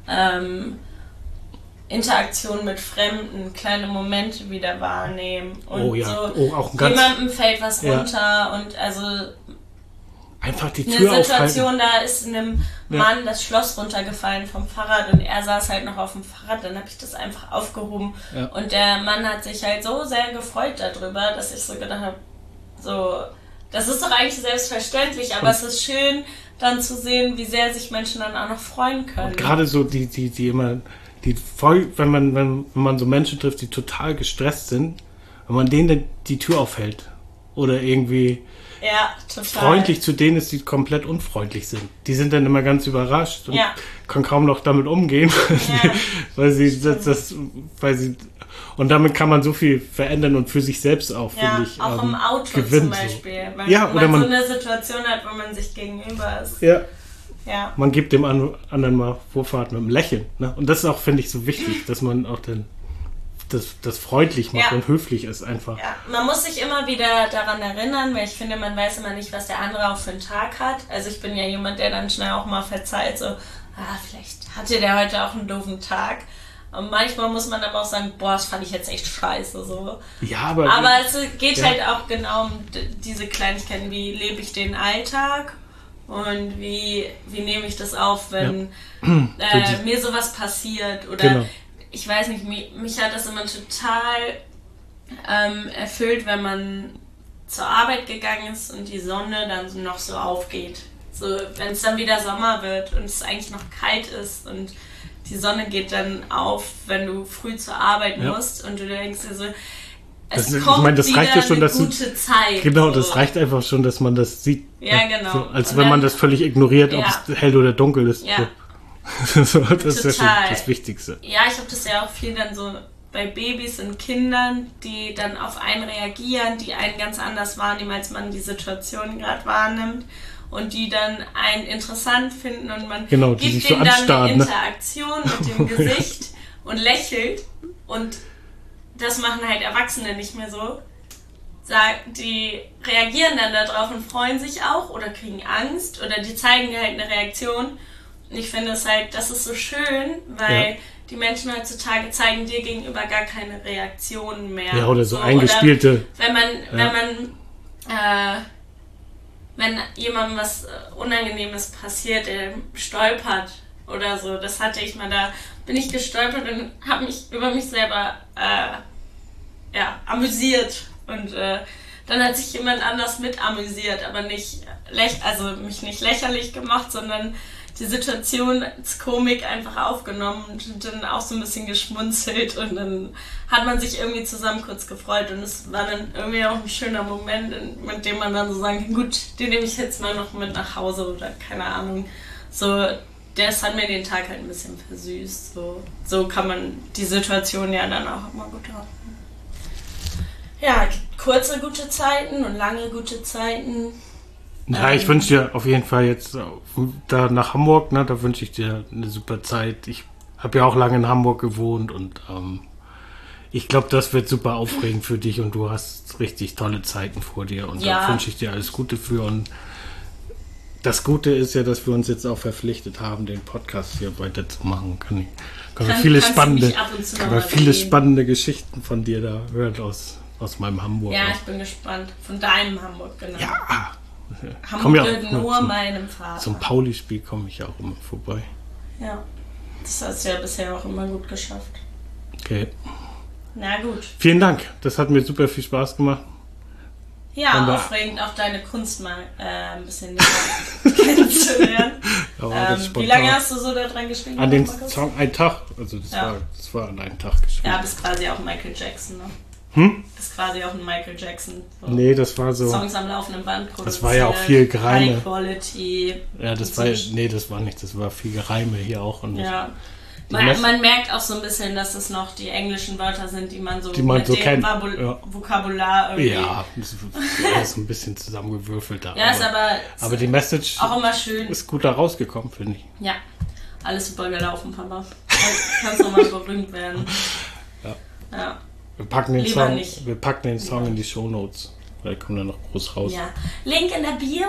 Interaktion mit Fremden, kleine Momente wieder wahrnehmen und Oh ja, so auch ein ganz, jemandem fällt was Ja. runter und also einfach die eine Tür Situation, aufhalten. da ist einem Mann das Schloss runtergefallen vom Fahrrad und er saß halt noch auf dem Fahrrad, dann habe ich das einfach aufgehoben und der Mann hat sich halt so sehr gefreut darüber, dass ich so gedacht habe, so, das ist doch eigentlich selbstverständlich, aber es ist schön dann zu sehen, wie sehr sich Menschen dann auch noch freuen können. Und gerade so die immer, die voll, wenn man so Menschen trifft, die total gestresst sind, wenn man denen die Tür aufhält oder irgendwie total freundlich zu denen ist, die komplett unfreundlich sind. Die sind dann immer ganz überrascht und können kaum noch damit umgehen, weil sie und damit kann man so viel verändern und für sich selbst auch, finde ich. Auch im Auto gewinnen, zum Beispiel, so. weil Oder man so eine Situation hat, wo man sich gegenüber ist. Ja. Man gibt dem anderen mal Vorfahrt mit einem Lächeln. Ne? Und das ist auch, finde ich, so wichtig, dass man auch dann das freundlich macht und höflich ist einfach. Ja. Man muss sich immer wieder daran erinnern, weil ich finde, man weiß immer nicht, was der andere auch für einen Tag hat. Also ich bin ja jemand, der dann schnell auch mal verzeiht, so, vielleicht hatte der heute auch einen doofen Tag. Und manchmal muss man aber auch sagen, das fand ich jetzt echt scheiße. So. Ja, aber es geht halt auch genau um diese Kleinigkeiten, wie lebe ich den Alltag und wie nehme ich das auf, wenn mir sowas passiert oder ich weiß nicht, mich hat das immer total erfüllt, wenn man zur Arbeit gegangen ist und die Sonne dann noch so aufgeht. So, wenn es dann wieder Sommer wird und es eigentlich noch kalt ist und die Sonne geht dann auf, wenn du früh zur Arbeit musst und du denkst dir so, das reicht ja schon, dass gute Zeit. Genau, so. Das reicht einfach schon, dass man das sieht. Ja, genau. So, als wenn man das völlig ignoriert, ob es hell oder dunkel ist. Ja. So, das ist ja schon das Wichtigste. Ja, ich habe das ja auch viel dann so bei Babys und Kindern, die dann auf einen reagieren, die einen ganz anders wahrnehmen, als man die Situation gerade wahrnimmt. Und die dann einen interessant finden und man gibt denen dann eine Interaktion mit dem Gesicht und lächelt. Und das machen halt Erwachsene nicht mehr so. Die reagieren dann darauf und freuen sich auch oder kriegen Angst oder die zeigen dir halt eine Reaktion. Und ich finde es halt, das ist so schön, weil die Menschen heutzutage zeigen dir gegenüber gar keine Reaktionen mehr. Ja, oder so eingespielte. Oder wenn jemandem was Unangenehmes passiert, der stolpert oder so, das hatte ich mal, da bin ich gestolpert und habe mich über mich selber amüsiert und dann hat sich jemand anders mit amüsiert, aber nicht mich nicht lächerlich gemacht, sondern die Situation als Komik einfach aufgenommen und dann auch so ein bisschen geschmunzelt und dann hat man sich irgendwie zusammen kurz gefreut und es war dann irgendwie auch ein schöner Moment, mit dem man dann so sagen kann, gut, den nehme ich jetzt mal noch mit nach Hause oder keine Ahnung. So, das hat mir den Tag halt ein bisschen versüßt. So kann man die Situation ja dann auch immer gut haben. Ja, kurze gute Zeiten und lange gute Zeiten. Ja, ich wünsche dir auf jeden Fall jetzt da nach Hamburg, ne, da wünsche ich dir eine super Zeit. Ich habe ja auch lange in Hamburg gewohnt und ich glaube, das wird super aufregend für dich und du hast richtig tolle Zeiten vor dir und da wünsche ich dir alles Gute für. Und das Gute ist ja, dass wir uns jetzt auch verpflichtet haben, den Podcast hier weiterzumachen. Können wir viele spannende Geschichten von dir da hören aus meinem Hamburg. Ja, ich bin gespannt. Von deinem Hamburg, genau. Ja. Hamburg gehört nur meinem Vater. Zum Pauli-Spiel komme ich ja auch immer vorbei. Ja, das hast du ja bisher auch immer gut geschafft. Okay. Na gut. Vielen Dank, das hat mir super viel Spaß gemacht. Ja, aufregend auch deine Kunst mal ein bisschen näher kennenzulernen. Wie lange hast du so da dran geschrieben? An den Song, ein Tag. Also das war an einem Tag geschrieben. Ja, bist quasi auch Michael Jackson, ne? Das ist quasi auch ein Michael Jackson. So. Nee, das war so. Songs am laufenden Band produziert. Das war ja auch viel Gereime. High Quality. Ja, das war nicht. Das war viel Gereime hier auch. Und ja. Man merkt auch so ein bisschen, dass es noch die englischen Wörter sind, die man so mit so dem kennt. Vokabular irgendwie. Ja, das ist ein bisschen zusammengewürfelt da. Ja, ist aber die Message auch immer schön. Ist gut da rausgekommen, finde ich. Ja, alles super gelaufen, Papa. Kannst nochmal berühmt werden. Ja. Wir packen den Song in die Shownotes. Weil kommt dann noch groß raus. Ja. Link in der Bio.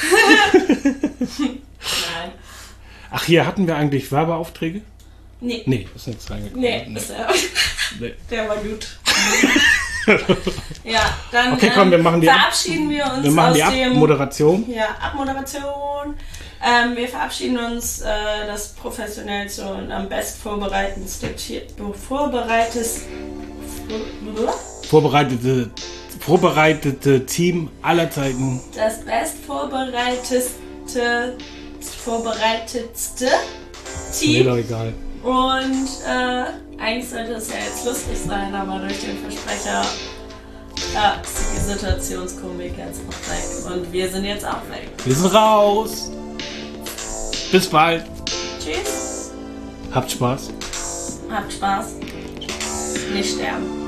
Nein. Ach, hier hatten wir eigentlich Werbeaufträge? Nee, ist nichts reingekommen. Nee. Der war gut. Ja, dann Okay, komm, wir machen die verabschieden wir uns machen aus die dem... Abmoderation. Ja, Abmoderation. Wir verabschieden uns das professionellste und am best vorbereitete Team aller Zeiten. Das vorbereitetste Team. Mir doch egal. Und eigentlich sollte es ja jetzt lustig sein, aber durch den Versprecher ist die Situationskomik jetzt auch weg. Und wir sind jetzt auch weg. Wir sind raus. Bis bald. Tschüss. Habt Spaß. Habt Spaß. Nicht sterben.